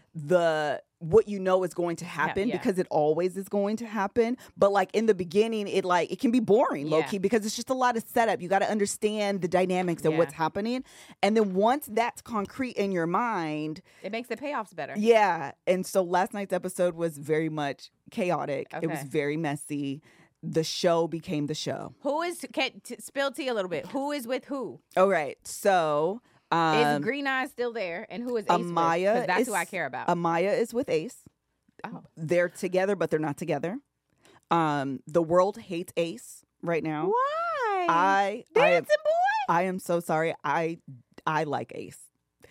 Speaker 3: what you know is going to happen,
Speaker 4: Yeah.
Speaker 3: because it always is going to happen. But like in the beginning, it can be boring, low key, because it's just a lot of setup. You got to understand the dynamics of what's happening, and then once that's concrete in your mind,
Speaker 4: It makes the payoffs better.
Speaker 3: yeah. And so last night's episode was very much chaotic. It was
Speaker 4: Okay.
Speaker 3: very messy. The show became the show.
Speaker 4: Who is, spill tea a little bit. Who is with who?
Speaker 3: All right, so.
Speaker 4: Is Green Eye still there? And who is Ace with?
Speaker 3: Amaya
Speaker 4: 'Cause that's
Speaker 3: is
Speaker 4: who I care about.
Speaker 3: Amaya is with Ace.
Speaker 4: Oh.
Speaker 3: They're together, but they're not together. The world hates Ace right now.
Speaker 4: Why?
Speaker 3: Dancing boy. I am so sorry. I like Ace.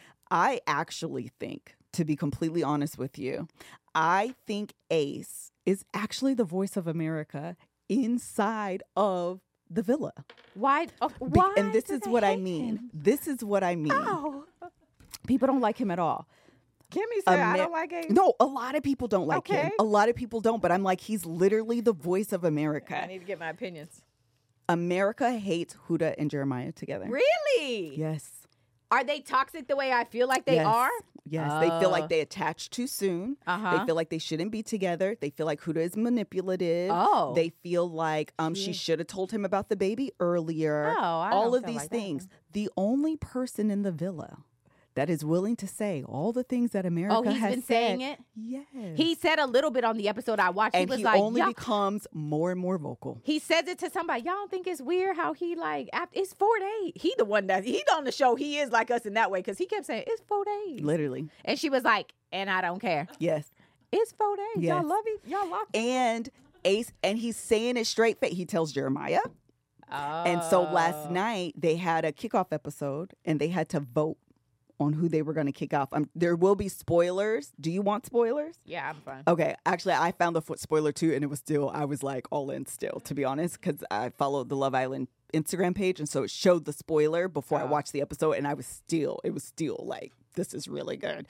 Speaker 3: I actually think, to be completely honest with you, I think Ace is actually the voice of America inside of the villa.
Speaker 4: Why? Why?
Speaker 3: And this is what I mean. This is what I mean.
Speaker 4: Oh.
Speaker 3: People don't like him at all.
Speaker 4: Kimmy said I don't like Ace.
Speaker 3: No, a lot of people don't like him. A lot of people don't, but I'm like, he's literally the voice of America.
Speaker 4: I need to get my opinions.
Speaker 3: America hates Huda and Jeremiah together.
Speaker 4: Really?
Speaker 3: Yes.
Speaker 4: Are they toxic the way I feel like they
Speaker 3: Yes.
Speaker 4: are?
Speaker 3: Yes. They feel like they attach too soon. They feel like they shouldn't be together. They feel like Huda is manipulative.
Speaker 4: Oh.
Speaker 3: They feel like she should have told him about the baby earlier.
Speaker 4: Oh, I
Speaker 3: all
Speaker 4: don't
Speaker 3: of
Speaker 4: feel
Speaker 3: these
Speaker 4: like that.
Speaker 3: things. The only person in the villa that is willing to say all the things that America
Speaker 4: he's
Speaker 3: has
Speaker 4: been
Speaker 3: said.
Speaker 4: saying it?
Speaker 3: Yes.
Speaker 4: He said a little bit on the episode I watched.
Speaker 3: And
Speaker 4: he was
Speaker 3: he
Speaker 4: like,
Speaker 3: only
Speaker 4: "Y'all-"
Speaker 3: becomes more and more vocal.
Speaker 4: He says it to somebody. Y'all don't think it's weird how he like, it's 4 days. He the one that, he's on the show. He is like us in that way because he kept saying, it's 4 days.
Speaker 3: Literally.
Speaker 4: And she was like, and I don't care.
Speaker 3: Yes.
Speaker 4: It's 4 days.
Speaker 3: Yes.
Speaker 4: Y'all love it. Y'all love it.
Speaker 3: And Ace, and he's saying it straight face. He tells Jeremiah.
Speaker 4: Oh.
Speaker 3: And so last night they had a kickoff episode and they had to vote on who they were going to kick off. There will be spoilers. Do you want spoilers?
Speaker 4: Yeah, I'm fine.
Speaker 3: Okay. Actually, I found the spoiler too, and I was like all in still, to be honest, because I followed the Love Island Instagram page, and so it showed the spoiler before I watched the episode, and it was still like, this is really good.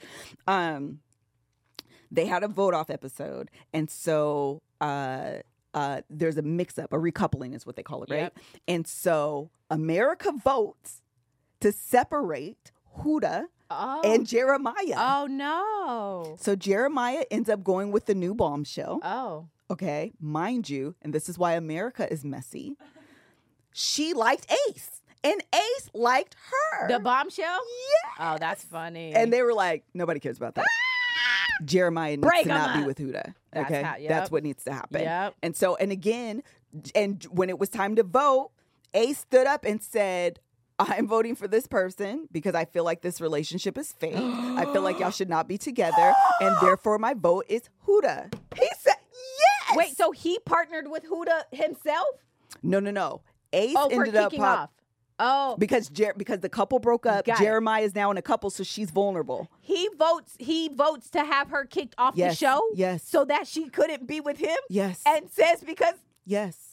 Speaker 3: They had a vote off episode, and so there's a mix-up, a recoupling is what they call it, right?
Speaker 4: Yep.
Speaker 3: And so America votes to separate Huda and Jeremiah.
Speaker 4: Oh, no.
Speaker 3: So Jeremiah ends up going with the new bombshell.
Speaker 4: Oh.
Speaker 3: Okay, mind you, and this is why America is messy. She liked Ace, and Ace liked her.
Speaker 4: The bombshell?
Speaker 3: Yeah.
Speaker 4: Oh, that's funny.
Speaker 3: And they were like, nobody cares about that. Jeremiah needs
Speaker 4: Break
Speaker 3: to
Speaker 4: 'em
Speaker 3: not be
Speaker 4: up.
Speaker 3: with Huda.
Speaker 4: That's
Speaker 3: Okay,
Speaker 4: how- yep.
Speaker 3: that's what needs to happen.
Speaker 4: Yep.
Speaker 3: And so, and again, and when it was time to vote, Ace stood up and said, I'm voting for this person because I feel like this relationship is fake. I feel like y'all should not be together, and therefore my vote is Huda. He said yes.
Speaker 4: Wait, so he partnered with Huda himself?
Speaker 3: No. Ace
Speaker 4: Oh, for
Speaker 3: ended up
Speaker 4: kicking off. Oh,
Speaker 3: because the couple broke up.
Speaker 4: Got it.
Speaker 3: Jeremiah is now in a couple, so she's vulnerable.
Speaker 4: he votes to have her kicked off the
Speaker 3: Yes,
Speaker 4: show?
Speaker 3: yes.
Speaker 4: So that she couldn't be with him?
Speaker 3: Yes.
Speaker 4: And says because
Speaker 3: Yes.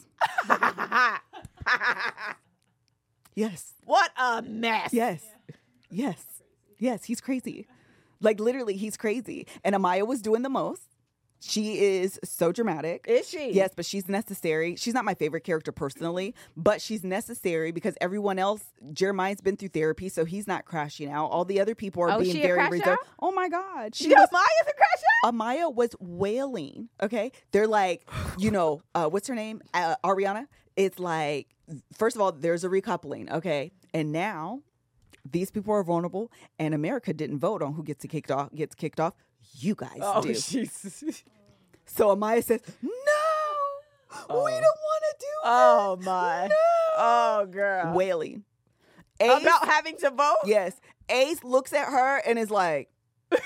Speaker 3: Yes.
Speaker 4: what a mess.
Speaker 3: Yes. Yes. Yes. He's crazy. Like literally, he's crazy. And Amaya was doing the most. She is so dramatic.
Speaker 4: Is she?
Speaker 3: Yes, but she's necessary. She's not my favorite character personally, but she's necessary because everyone else, Jeremiah's been through therapy, so he's not crashing out. All the other people are being
Speaker 4: she a
Speaker 3: very
Speaker 4: crash
Speaker 3: reserved.
Speaker 4: out?
Speaker 3: Oh my God.
Speaker 4: Amaya's a crash out?
Speaker 3: Amaya was wailing. Okay. They're like, what's her name? Ariana. It's like, first of all, there's a recoupling. Okay. And now these people are vulnerable and America didn't vote on who gets kicked off. You guys do.
Speaker 4: Jesus.
Speaker 3: So Amaya says, no, We don't want to do
Speaker 4: Oh,
Speaker 3: this.
Speaker 4: my.
Speaker 3: No.
Speaker 4: Oh, girl.
Speaker 3: Wailing. Ace,
Speaker 4: About having to vote?
Speaker 3: yes. Ace looks at her and is like,
Speaker 4: This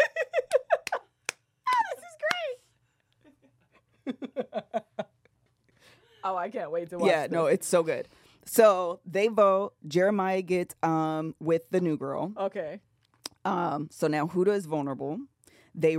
Speaker 4: is great. Oh, I can't wait to watch
Speaker 3: yeah,
Speaker 4: this.
Speaker 3: no, it's so good. So they vote. Jeremiah gets with the new girl.
Speaker 4: Okay.
Speaker 3: So now Huda is vulnerable. They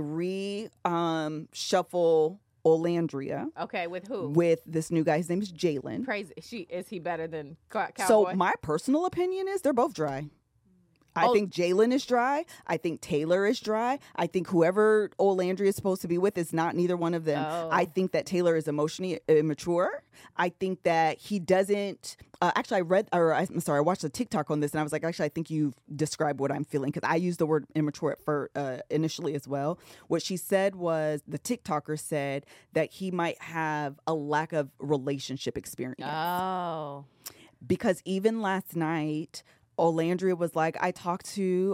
Speaker 3: shuffle Olandria
Speaker 4: Okay, with who?
Speaker 3: with this new guy. His name is Jalen.
Speaker 4: Crazy. Is he better than Cowboy?
Speaker 3: So my personal opinion is they're both dry. I think Jalen is dry. I think Taylor is dry. I think whoever Olandria is supposed to be with is not neither one of them.
Speaker 4: Oh.
Speaker 3: I think that Taylor is emotionally immature. I think that he doesn't. Actually, I watched a TikTok on this, and I was like, actually, I think you've described what I'm feeling because I used the word immature initially as well. What she said was the TikToker said that he might have a lack of relationship experience.
Speaker 4: Oh.
Speaker 3: Because even last night, Olandria was like, I talked to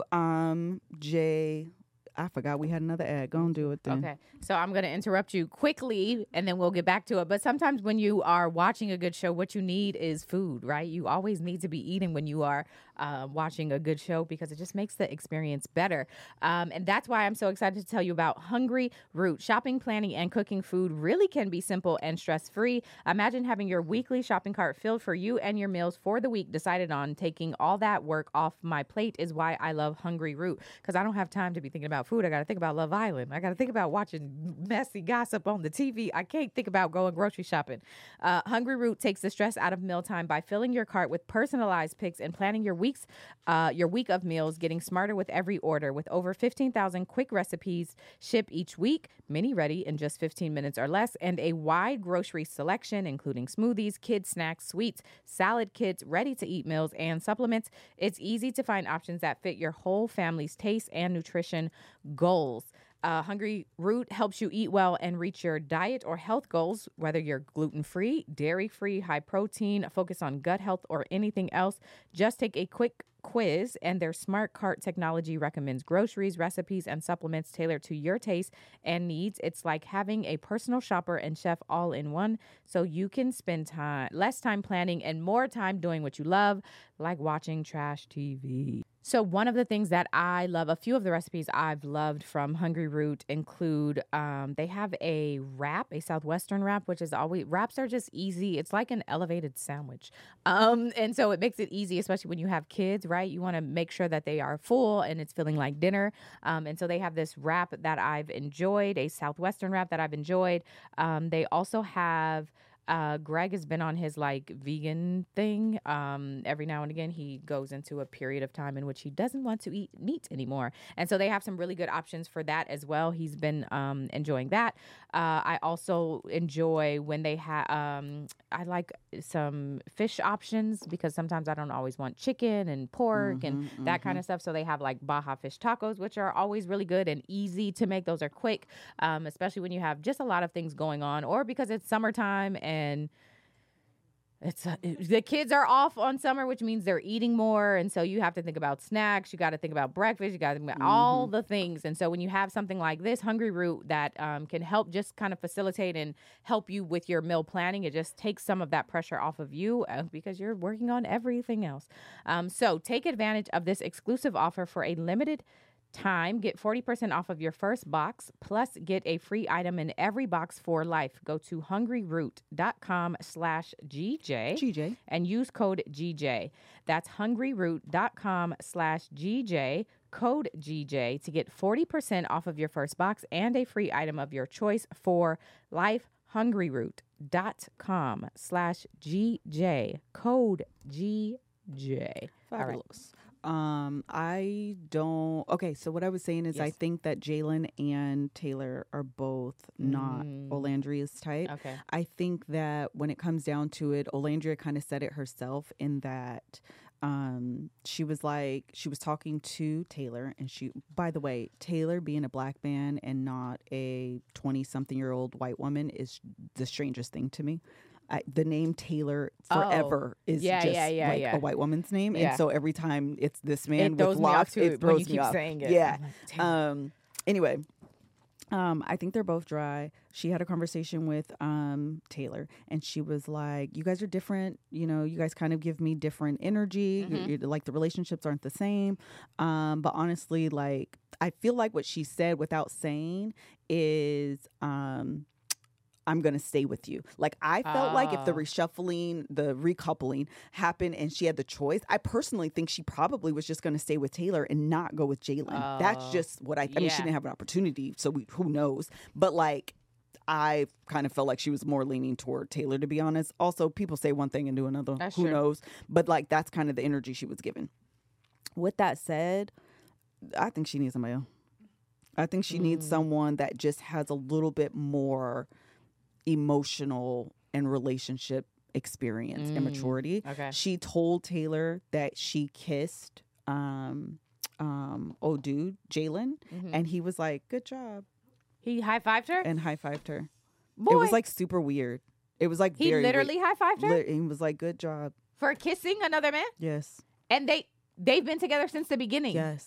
Speaker 3: Jay. I forgot we had another ad. Go and do it then.
Speaker 4: Okay. So I'm going to interrupt you quickly and then we'll get back to it. But sometimes when you are watching a good show, what you need is food, right? You always need to be eating when you are watching a good show because it just makes the experience better. And that's why I'm so excited to tell you about Hungry Root. Shopping, planning, and cooking food really can be simple and stress-free. Imagine having your weekly shopping cart filled for you and your meals for the week. Decided on taking all that work off my plate is why I love Hungry Root because I don't have time to be thinking about food. I got to think about Love Island. I got to think about watching messy gossip on the TV. I can't think about going grocery shopping. Hungry Root takes the stress out of mealtime by filling your cart with personalized picks and planning your week of meals, getting smarter with every order. With over 15,000 quick recipes shipped each week, many ready in just 15 minutes or less, and a wide grocery selection, including smoothies, kids' snacks, sweets, salad kits, ready-to-eat meals, and supplements. It's easy to find options that fit your whole family's taste and nutrition goals. Hungry Root helps you eat well and reach your diet or health goals, whether you're gluten-free, dairy-free, high protein, focus on gut health, or anything else. Just take a quick quiz, and their smart cart technology recommends groceries, recipes, and supplements tailored to your taste and needs. It's like having a personal shopper and chef all in one, so you can spend less time planning and more time doing what you love, like watching trash TV. So one of the things that I love, a few of the recipes I've loved from Hungry Root include, they have a wrap, a Southwestern wrap, which is always, wraps are just easy. It's like an elevated sandwich. And so it makes it easy, especially when you have kids, right? You want to make sure that they are full and it's feeling like dinner. And so they have this wrap that I've enjoyed, a Southwestern wrap that I've enjoyed. They also have... Greg has been on his like vegan thing. Every now and again, he goes into a period of time in which he doesn't want to eat meat anymore. And so they have some really good options for that as well. He's been enjoying that. I also enjoy when they have, I like some fish options because sometimes I don't always want chicken and pork and that kind of stuff. So they have like Baja fish tacos, which are always really good and easy to make. Those are quick, especially when you have just a lot of things going on or because it's summertime and the kids are off on summer, which means they're eating more. And so you have to think about snacks. You got to think about breakfast. You got to think about all the things. And so when you have something like this, Hungry Root, that can help just kind of facilitate and help you with your meal planning, it just takes some of that pressure off of you because you're working on everything else. So take advantage of this exclusive offer for a limited time. Get 40% off of your first box, plus get a free item in every box for life. Go to hungryroot.com/GJ and use code GJ. That's hungryroot.com/GJ, code GJ, to get 40% off of your first box and a free item of your choice for life. hungryroot.com/GJ, code GJ.
Speaker 3: Fabulous. So what I was saying is I think that Jalen and Taylor are both not Olandria's type.
Speaker 4: Okay.
Speaker 3: I think that when it comes down to it, Olandria kind of said it herself in that she was talking to Taylor, and by the way, Taylor being a black man and not a 20-something-year-old white woman is the strangest thing to me. The name Taylor forever is a white woman's name. And so every time it's this man with locks, it throws me off.
Speaker 4: Saying it.
Speaker 3: Yeah.
Speaker 4: Like,
Speaker 3: Anyway, I think they're both dry. She had a conversation with Taylor, and she was like, "You guys are different. You know, you guys kind of give me different energy. You're, like the relationships aren't the same. But honestly, like I feel like what she said without saying is, I'm going to stay with you. Like, I felt like if the reshuffling, the recoupling happened and she had the choice, I personally think she probably was just going to stay with Taylor and not go with Jalen. That's just what I mean, she didn't have an opportunity, so who knows? But, like, I kind of felt like she was more leaning toward Taylor, to be honest. Also, people say one thing and do another.
Speaker 4: That's
Speaker 3: who
Speaker 4: true.
Speaker 3: knows? But, like, that's kind of the energy she was given. With that said, I think she needs somebody else. I think she needs someone that just has a little bit more emotional and relationship experience and maturity.
Speaker 4: Okay.
Speaker 3: She told Taylor that she kissed Jalen, and he was like, "Good job."
Speaker 4: He high-fived her?
Speaker 3: And high-fived her.
Speaker 4: Boy.
Speaker 3: It was like super weird. It was like
Speaker 4: He
Speaker 3: very
Speaker 4: literally high-fived her?
Speaker 3: He was like, "Good job."
Speaker 4: For kissing another man?
Speaker 3: Yes.
Speaker 4: And they've been together since the beginning.
Speaker 3: Yes.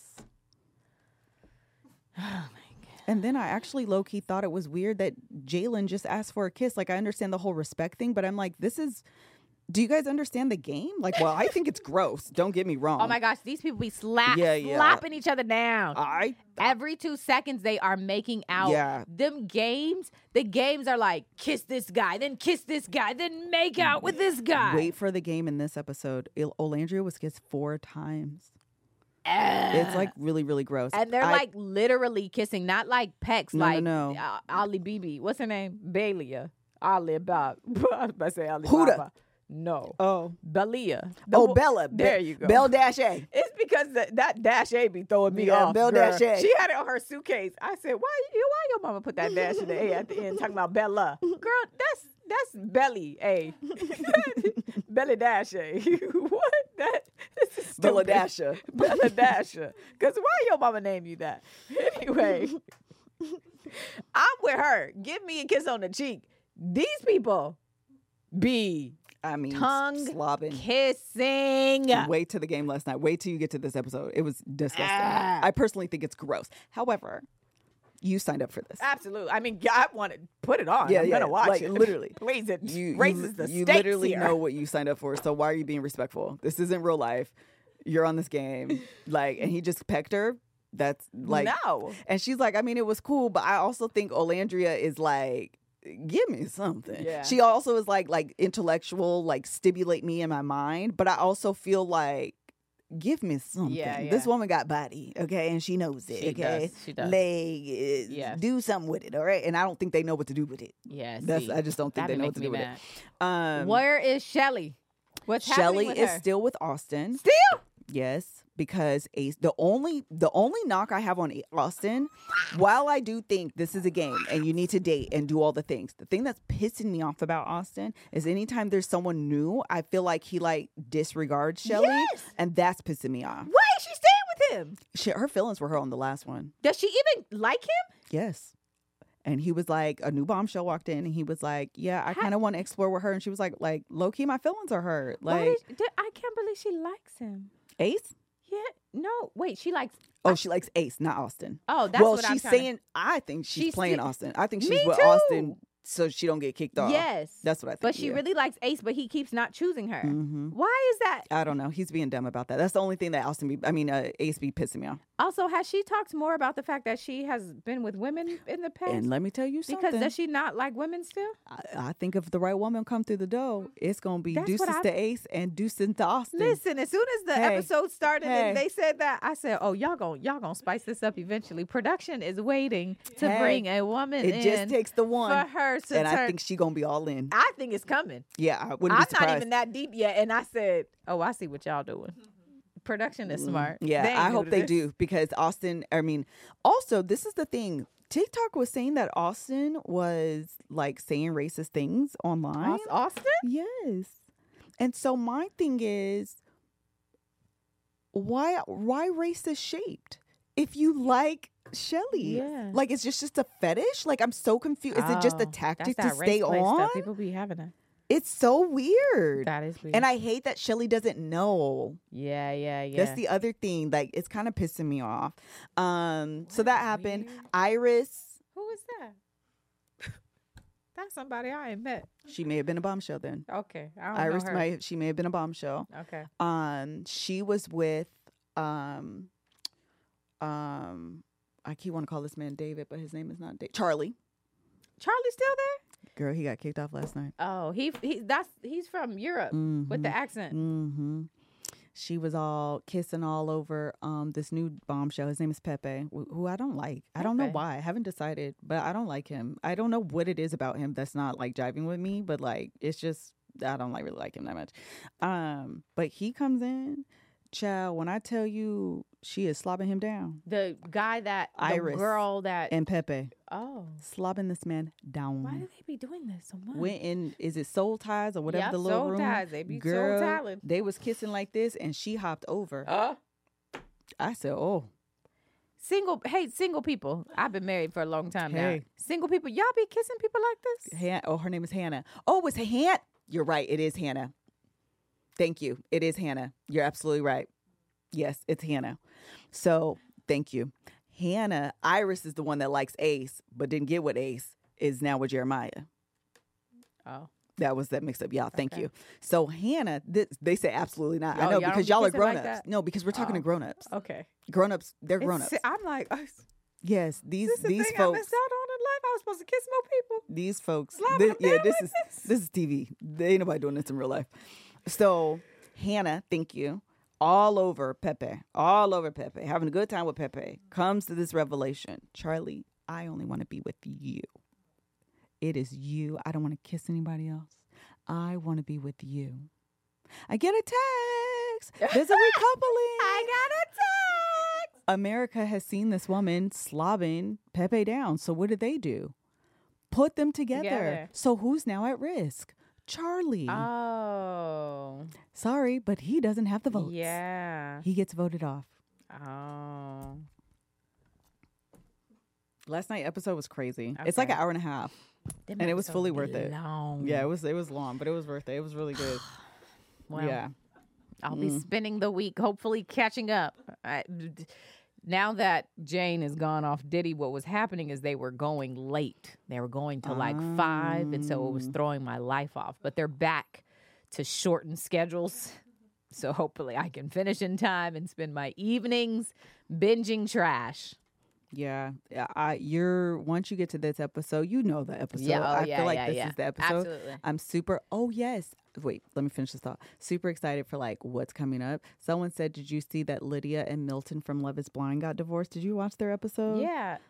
Speaker 4: Oh my God.
Speaker 3: And then I actually low-key thought it was weird that Jalen just asked for a kiss. Like, I understand the whole respect thing, but I'm like, do you guys understand the game? Like, well, I think it's gross. Don't get me wrong.
Speaker 4: Oh my gosh, these people be slapping each other down. Every 2 seconds they are making out.
Speaker 3: Yeah.
Speaker 4: The games are like, kiss this guy, then kiss this guy, then make out with this guy.
Speaker 3: Wait for the game in this episode. Olandria was kissed 4 times. It's like really, really gross.
Speaker 4: And they're like literally kissing, not like pecks,
Speaker 3: No.
Speaker 4: Ali Bibi. What's her name? Balia. Ali Bob. I was about to say Ali
Speaker 3: Huda.
Speaker 4: Baba. No.
Speaker 3: Oh.
Speaker 4: Belia.
Speaker 3: Bella.
Speaker 4: There you go.
Speaker 3: Belle Dash A.
Speaker 4: It's because that Dash A be throwing me
Speaker 3: Yeah,
Speaker 4: off.
Speaker 3: Belle
Speaker 4: girl.
Speaker 3: Dash A.
Speaker 4: She had it on her suitcase. I said, why your mama put that Dash in the A at the end talking about Bella? Girl, that's Belly A. Belly Dash A. What? This is stupid.
Speaker 3: Bella Dasha.
Speaker 4: Bella Dasha. Because why your mama name you that? Anyway, I'm with her. Give me a kiss on the cheek. These people be tongue
Speaker 3: slobbing.
Speaker 4: Kissing.
Speaker 3: Wait till the game last night. Wait till you get to this episode. It was disgusting. I personally think it's gross. However, you signed up for this.
Speaker 4: Absolutely. I mean, I want to put it on.
Speaker 3: Yeah,
Speaker 4: I'm going to watch
Speaker 3: like,
Speaker 4: it.
Speaker 3: Literally.
Speaker 4: Please, it
Speaker 3: you
Speaker 4: raises the
Speaker 3: You
Speaker 4: stakes
Speaker 3: literally
Speaker 4: here.
Speaker 3: know what you signed up for, so why are you being respectful? This isn't real life. You're on this game. Like, and he just pecked her. That's like...
Speaker 4: No.
Speaker 3: And she's like, I mean, it was cool, but I also think Olandria is like, give me something.
Speaker 4: Yeah.
Speaker 3: She also is like intellectual, like stimulate me in my mind, but I also feel like, give me something.
Speaker 4: Yeah.
Speaker 3: This woman got body, okay, and she knows it.
Speaker 4: She
Speaker 3: okay,
Speaker 4: does. She does.
Speaker 3: Like, do something with it, all right. And I don't think they know what to do with it.
Speaker 4: Yeah,
Speaker 3: I just don't think they know what to do with it.
Speaker 4: Where is Shelly? What's happening
Speaker 3: Shelly
Speaker 4: with
Speaker 3: is
Speaker 4: her?
Speaker 3: still with Austin.
Speaker 4: Still?
Speaker 3: Yes, because Ace. The only knock I have on Austin, while I do think this is a game and you need to date and do all the things, the thing that's pissing me off about Austin is anytime there's someone new, I feel like he like disregards Shelly, and that's pissing me off.
Speaker 4: Why is she staying with him?
Speaker 3: Her feelings were hurt on the last one.
Speaker 4: Does she even like him?
Speaker 3: Yes. And he was like, a new bombshell walked in, and he was like, yeah, I kind of want to explore with her. And she was like low key, my feelings are hurt. Like,
Speaker 4: I can't believe she likes him.
Speaker 3: Ace?
Speaker 4: Yeah. No, wait, she likes...
Speaker 3: Oh, she likes Ace, not Austin.
Speaker 4: Oh, that's what I'm
Speaker 3: she's
Speaker 4: trying to-
Speaker 3: saying, I think she's playing
Speaker 4: see-
Speaker 3: Austin. I think she's
Speaker 4: Me
Speaker 3: with
Speaker 4: too.
Speaker 3: Austin so she don't get kicked off.
Speaker 4: Yes.
Speaker 3: That's what I think.
Speaker 4: But she
Speaker 3: yeah.
Speaker 4: really likes Ace, but he keeps not choosing her.
Speaker 3: Mhm.
Speaker 4: Why is that?
Speaker 3: I don't know. He's being dumb about that. That's the only thing that Ace be pissing me off.
Speaker 4: Also, has she talked more about the fact that she has been with women in the past?
Speaker 3: And let me tell you something.
Speaker 4: Because does she not like women still?
Speaker 3: I think if the right woman come through the door, it's going to be
Speaker 4: That's
Speaker 3: deuces
Speaker 4: what
Speaker 3: to Ace and deuces to Austin.
Speaker 4: Listen, as soon as the
Speaker 3: Hey.
Speaker 4: episode started
Speaker 3: Hey.
Speaker 4: and they said that, I said, "Oh, y'all gonna spice this up eventually." Production is waiting to
Speaker 3: Hey.
Speaker 4: bring a woman in.
Speaker 3: It just takes the one.
Speaker 4: for her to
Speaker 3: and
Speaker 4: turn.
Speaker 3: I think she going to be all in.
Speaker 4: I think it's coming.
Speaker 3: Yeah, I wouldn't
Speaker 4: I'm
Speaker 3: be surprised.
Speaker 4: not even that deep yet, and I said, "Oh, I see what y'all doing." Production is smart.
Speaker 3: Yeah,
Speaker 4: They ain't
Speaker 3: I
Speaker 4: new
Speaker 3: hope
Speaker 4: to
Speaker 3: they
Speaker 4: this.
Speaker 3: do because Austin, also, this is the thing. TikTok was saying that Austin was like saying racist things online.
Speaker 4: Austin?
Speaker 3: Yes. And so my thing is, why racist shaped? If you like Shelly,
Speaker 4: Yeah.
Speaker 3: like it's just a fetish. Like I'm so confused. Is it just a
Speaker 4: Oh,
Speaker 3: tactic
Speaker 4: that's
Speaker 3: to
Speaker 4: that
Speaker 3: stay
Speaker 4: race play
Speaker 3: on?
Speaker 4: stuff. People be having that.
Speaker 3: It's so weird.
Speaker 4: That is weird.
Speaker 3: And I hate that Shelly doesn't know.
Speaker 4: Yeah.
Speaker 3: That's the other thing. Like it's kind of pissing me off. So that happened. Iris.
Speaker 4: Who That's somebody I ain't met.
Speaker 3: She may have been a bombshell then.
Speaker 4: Okay. I don't
Speaker 3: Iris
Speaker 4: know her.
Speaker 3: she may have been a bombshell.
Speaker 4: Okay.
Speaker 3: She was with I keep wanting to call this man David, but his name is not David. Charlie.
Speaker 4: Charlie's still there?
Speaker 3: Girl, he got kicked off last night.
Speaker 4: Oh, he's from Europe with the accent.
Speaker 3: Mm-hmm. She was all kissing all over this new bombshell. His name is Pepe, who I don't like. I don't know why. I haven't decided, but I don't like him. I don't know what it is about him that's not like jiving with me, but like it's just I don't really like him that much. But he comes in, child. When I tell you, she is slobbing him down.
Speaker 4: The guy that
Speaker 3: Iris,
Speaker 4: the girl that
Speaker 3: and Pepe.
Speaker 4: Oh,
Speaker 3: slobbing this man down.
Speaker 4: Why do they be doing this so much?
Speaker 3: Went in, is it Soul Ties or whatever
Speaker 4: Yep,
Speaker 3: the little
Speaker 4: Soul
Speaker 3: room?
Speaker 4: Ties. They be
Speaker 3: Girl,
Speaker 4: soul talent.
Speaker 3: they was kissing like this, and she hopped over. I said, "Oh,
Speaker 4: single people. I've been married for a long time now.
Speaker 3: Hey.
Speaker 4: Single people, y'all be kissing people like this?
Speaker 3: Her name is Hannah. Oh, it's Hannah. You're right. It is Hannah. Thank you. It is Hannah. You're absolutely right. Yes, it's Hannah. So thank you. Hannah, Iris is the one that likes Ace, but didn't get with Ace, is now with Jeremiah.
Speaker 4: Oh.
Speaker 3: That was that mix up, y'all. Thank you. So Hannah, they say absolutely not.
Speaker 4: Oh,
Speaker 3: I know
Speaker 4: y'all
Speaker 3: because
Speaker 4: don't
Speaker 3: y'all are
Speaker 4: kiss it like
Speaker 3: grown-ups.
Speaker 4: that?
Speaker 3: No, because we're talking to grown-ups.
Speaker 4: Okay.
Speaker 3: Grown-ups, they're grown-ups.
Speaker 4: I'm like,
Speaker 3: Yes, these
Speaker 4: this is the thing I
Speaker 3: folks.
Speaker 4: missed out on in life. I was supposed to kiss more people.
Speaker 3: These folks,
Speaker 4: Slobbing them down
Speaker 3: this
Speaker 4: like
Speaker 3: is this is TV. There ain't nobody doing this in real life. So Hannah, thank you, all over Pepe, having a good time with Pepe, comes to this revelation. Charlie, I only want to be with you. It is you. I don't want to kiss anybody else. I want to be with you. I get a text. There's a recoupling.
Speaker 4: I got a text.
Speaker 3: America has seen this woman slobbing Pepe down. So what did they do? Put them together. So who's now at risk? Charlie.
Speaker 4: Oh.
Speaker 3: Sorry, but he doesn't have the votes.
Speaker 4: Yeah.
Speaker 3: He gets voted off.
Speaker 4: Oh.
Speaker 3: Last night episode was crazy.
Speaker 4: Okay.
Speaker 3: It's like an hour and a half.
Speaker 4: Them
Speaker 3: And it was
Speaker 4: episodes
Speaker 3: fully
Speaker 4: be
Speaker 3: worth it.
Speaker 4: long.
Speaker 3: Yeah, it was long, but it was worth it. It was really good.
Speaker 4: Well,
Speaker 3: yeah.
Speaker 4: I'll be spending the week hopefully catching up. Now that Jane has gone off Diddy, what was happening is they were going late. They were going to like 5, and so it was throwing my life off. But they're back to shortened schedules, so hopefully I can finish in time and spend my evenings binging trash.
Speaker 3: Yeah, once you get to this episode, you know the episode.
Speaker 4: Yeah,
Speaker 3: I feel like this is the episode.
Speaker 4: Absolutely.
Speaker 3: I'm super. Oh yes. Wait, let me finish this thought. Super excited for like what's coming up. Someone said, "Did you see that Lydia and Milton from Love Is Blind got divorced? Did you watch their episode?"
Speaker 4: Yeah.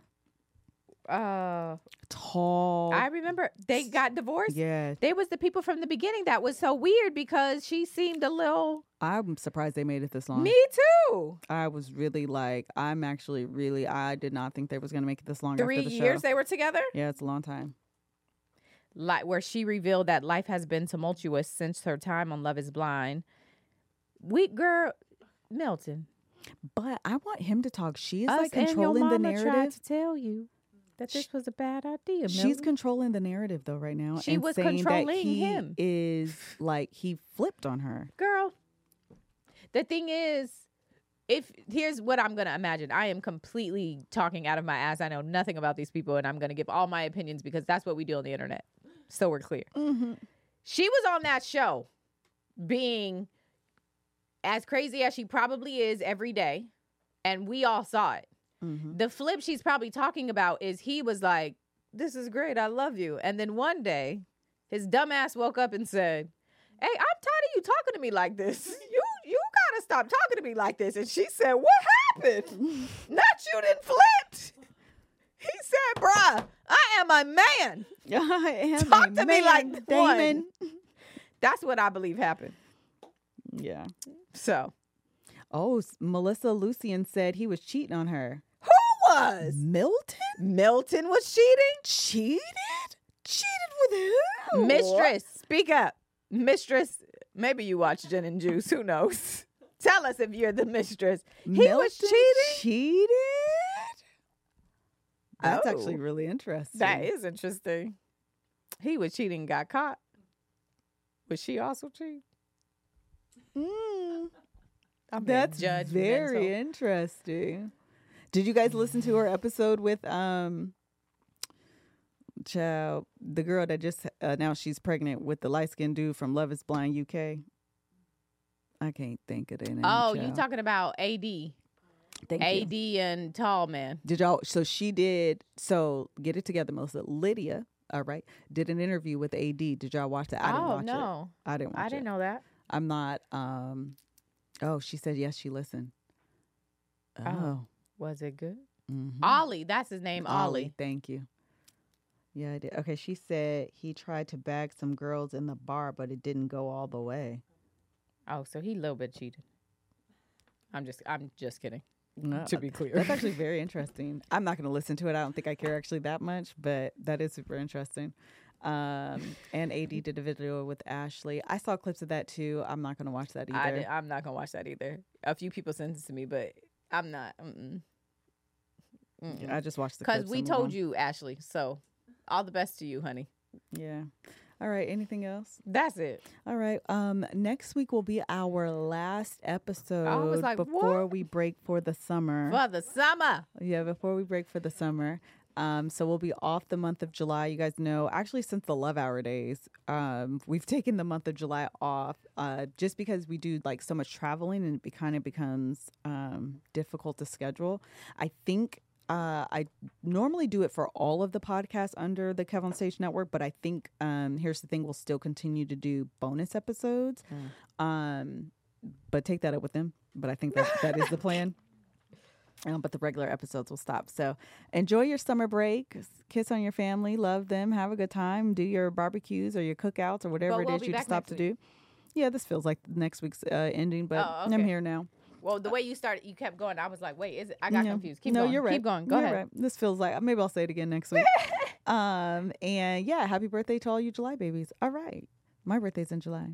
Speaker 3: Tall.
Speaker 4: I remember they got divorced.
Speaker 3: Yeah.
Speaker 4: They was the people from the beginning. That was so weird because she seemed a little.
Speaker 3: I'm surprised they made it this long.
Speaker 4: Me too.
Speaker 3: I was really like, I did not think they was going to make it this long.
Speaker 4: 3
Speaker 3: after the
Speaker 4: years
Speaker 3: show.
Speaker 4: they were together?
Speaker 3: Yeah, it's a long time.
Speaker 4: Like where she revealed that life has been tumultuous since her time on Love Is Blind. Weak girl, Milton.
Speaker 3: But I want him to talk. She is
Speaker 4: Us
Speaker 3: like controlling
Speaker 4: and your
Speaker 3: the
Speaker 4: mama tried
Speaker 3: narrative.
Speaker 4: to tell you that this was a bad idea, Milton.
Speaker 3: She's controlling the narrative though right now.
Speaker 4: She
Speaker 3: and
Speaker 4: was
Speaker 3: saying
Speaker 4: controlling
Speaker 3: that he
Speaker 4: him.
Speaker 3: Is like he flipped on her.
Speaker 4: Girl, the thing is, here's what I'm going to imagine. I am completely talking out of my ass. I know nothing about these people, and I'm going to give all my opinions because that's what we do on the internet. So we're clear.
Speaker 3: Mm-hmm.
Speaker 4: She was on that show being as crazy as she probably is every day, and we all saw it.
Speaker 3: Mm-hmm.
Speaker 4: The flip she's probably talking about is he was like, this is great, I love you. And then one day, his dumb ass woke up and said, hey, I'm tired of you talking to me like this. You gotta stop talking to me like this. And she said, what happened? Not you didn't flipped. He said, bruh, I am a man.
Speaker 3: I am
Speaker 4: Talk to me like
Speaker 3: Damon.
Speaker 4: one. That's what I believe happened.
Speaker 3: Yeah.
Speaker 4: So.
Speaker 3: Oh, Melissa Lucian said he was cheating on her.
Speaker 4: Who was?
Speaker 3: Milton?
Speaker 4: Milton was cheating?
Speaker 3: Cheated? Cheated with who?
Speaker 4: Mistress, speak up. Mistress, maybe you watch Gin and Juice. Who knows? Tell us if you're the mistress. He was cheating?
Speaker 3: Cheated? That's
Speaker 4: Oh.
Speaker 3: actually really interesting.
Speaker 4: That is interesting. He was cheating, got caught. Was she also cheating?
Speaker 3: That's very interesting. Did you guys listen to her episode with Child, the girl that just announced she's pregnant with the light-skinned dude from Love is Blind UK. I can't think of their name.
Speaker 4: Oh,
Speaker 3: child.
Speaker 4: you talking about AD. AD and Tall Man.
Speaker 3: Did y'all? So she did. So get it together, Melissa. Lydia, all right, did an interview with AD. Did y'all watch that? I didn't watch
Speaker 4: no.
Speaker 3: it. I didn't watch it.
Speaker 4: I didn't know that.
Speaker 3: I'm not. Oh, she said yes. She listened. Oh,
Speaker 4: was it good?
Speaker 3: Mm-hmm.
Speaker 4: Ollie, that's his name. Ollie.
Speaker 3: Thank you. Yeah, I did. Okay, she said he tried to bag some girls in the bar, but it didn't go all the way.
Speaker 4: Oh, so he a little bit cheated. I'm just kidding.
Speaker 3: No,
Speaker 4: to be clear.
Speaker 3: That's actually very interesting. I'm not going to listen to it. I don't think I care actually that much, but that is super interesting. And AD did a video with Ashley. I saw clips of that too. I'm not going to watch that either.
Speaker 4: I'm not going to watch that either. A few people sent it to me, but I'm not.
Speaker 3: Yeah, I just watched the clips.
Speaker 4: Because we told you, Ashley. So all the best to you, honey.
Speaker 3: Yeah. All right. Anything else?
Speaker 4: That's it.
Speaker 3: All right. Next week will be our last episode
Speaker 4: I was like,
Speaker 3: before
Speaker 4: what?
Speaker 3: we break for the summer.
Speaker 4: For the summer.
Speaker 3: Yeah, before we break for the summer. So we'll be off the month of July. You guys know, actually, since the Love Hour days, we've taken the month of July off just because we do like so much traveling and it kind of becomes difficult to schedule. I think I normally do it for all of the podcasts under the Kev on Stage Network, but I think here's the thing: we'll still continue to do bonus episodes, but take that up with them. But I think that is the plan. But the regular episodes will stop. So enjoy your summer break. Kiss on your family. Love them. Have a good time. Do your barbecues or your cookouts or whatever it is you stop to do. Yeah, this feels like next week's ending, but I'm here now.
Speaker 4: Well, the way you started, you kept going. I was like, wait, is it? I got confused. Keep
Speaker 3: no,
Speaker 4: going.
Speaker 3: You're right.
Speaker 4: Keep going. Go ahead.
Speaker 3: Right. This feels like, maybe I'll say it again next week. And yeah, happy birthday to all you July babies. All right. My birthday's in July.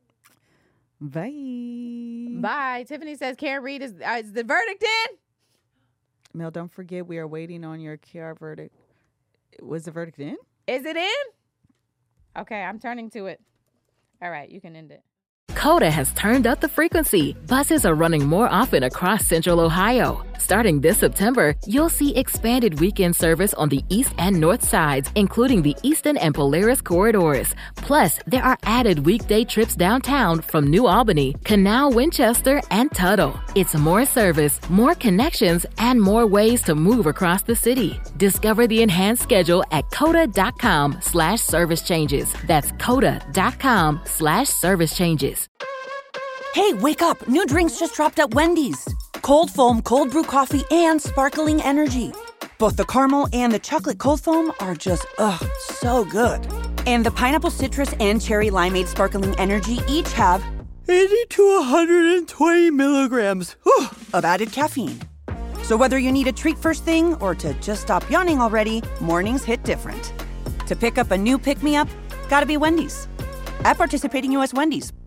Speaker 3: Bye.
Speaker 4: Bye. Tiffany says, Karen Reed, is the verdict in?
Speaker 3: Mel, don't forget we are waiting on your KR verdict. Was the verdict in?
Speaker 4: Is it in? Okay, I'm turning to it. All right, you can end it.
Speaker 1: Coda has turned up the frequency. Buses are running more often across Central Ohio. Starting this September, you'll see expanded weekend service on the east and north sides, including the Eastern and Polaris corridors. Plus, there are added weekday trips downtown from New Albany, Canal, Winchester, and Tuttle. It's more service, more connections, and more ways to move across the city. Discover the enhanced schedule at coda.com/service changes. That's coda.com/service changes.
Speaker 11: Hey, wake up. New drinks just dropped at Wendy's. Cold foam, cold brew coffee, and sparkling energy. Both the caramel and the chocolate cold foam are just, so good. And the pineapple citrus and cherry limeade sparkling energy each have 80 to 120 milligrams of added caffeine. So whether you need a treat first thing or to just stop yawning already, mornings hit different. To pick up a new pick-me-up, gotta be Wendy's. At participating U.S. Wendy's.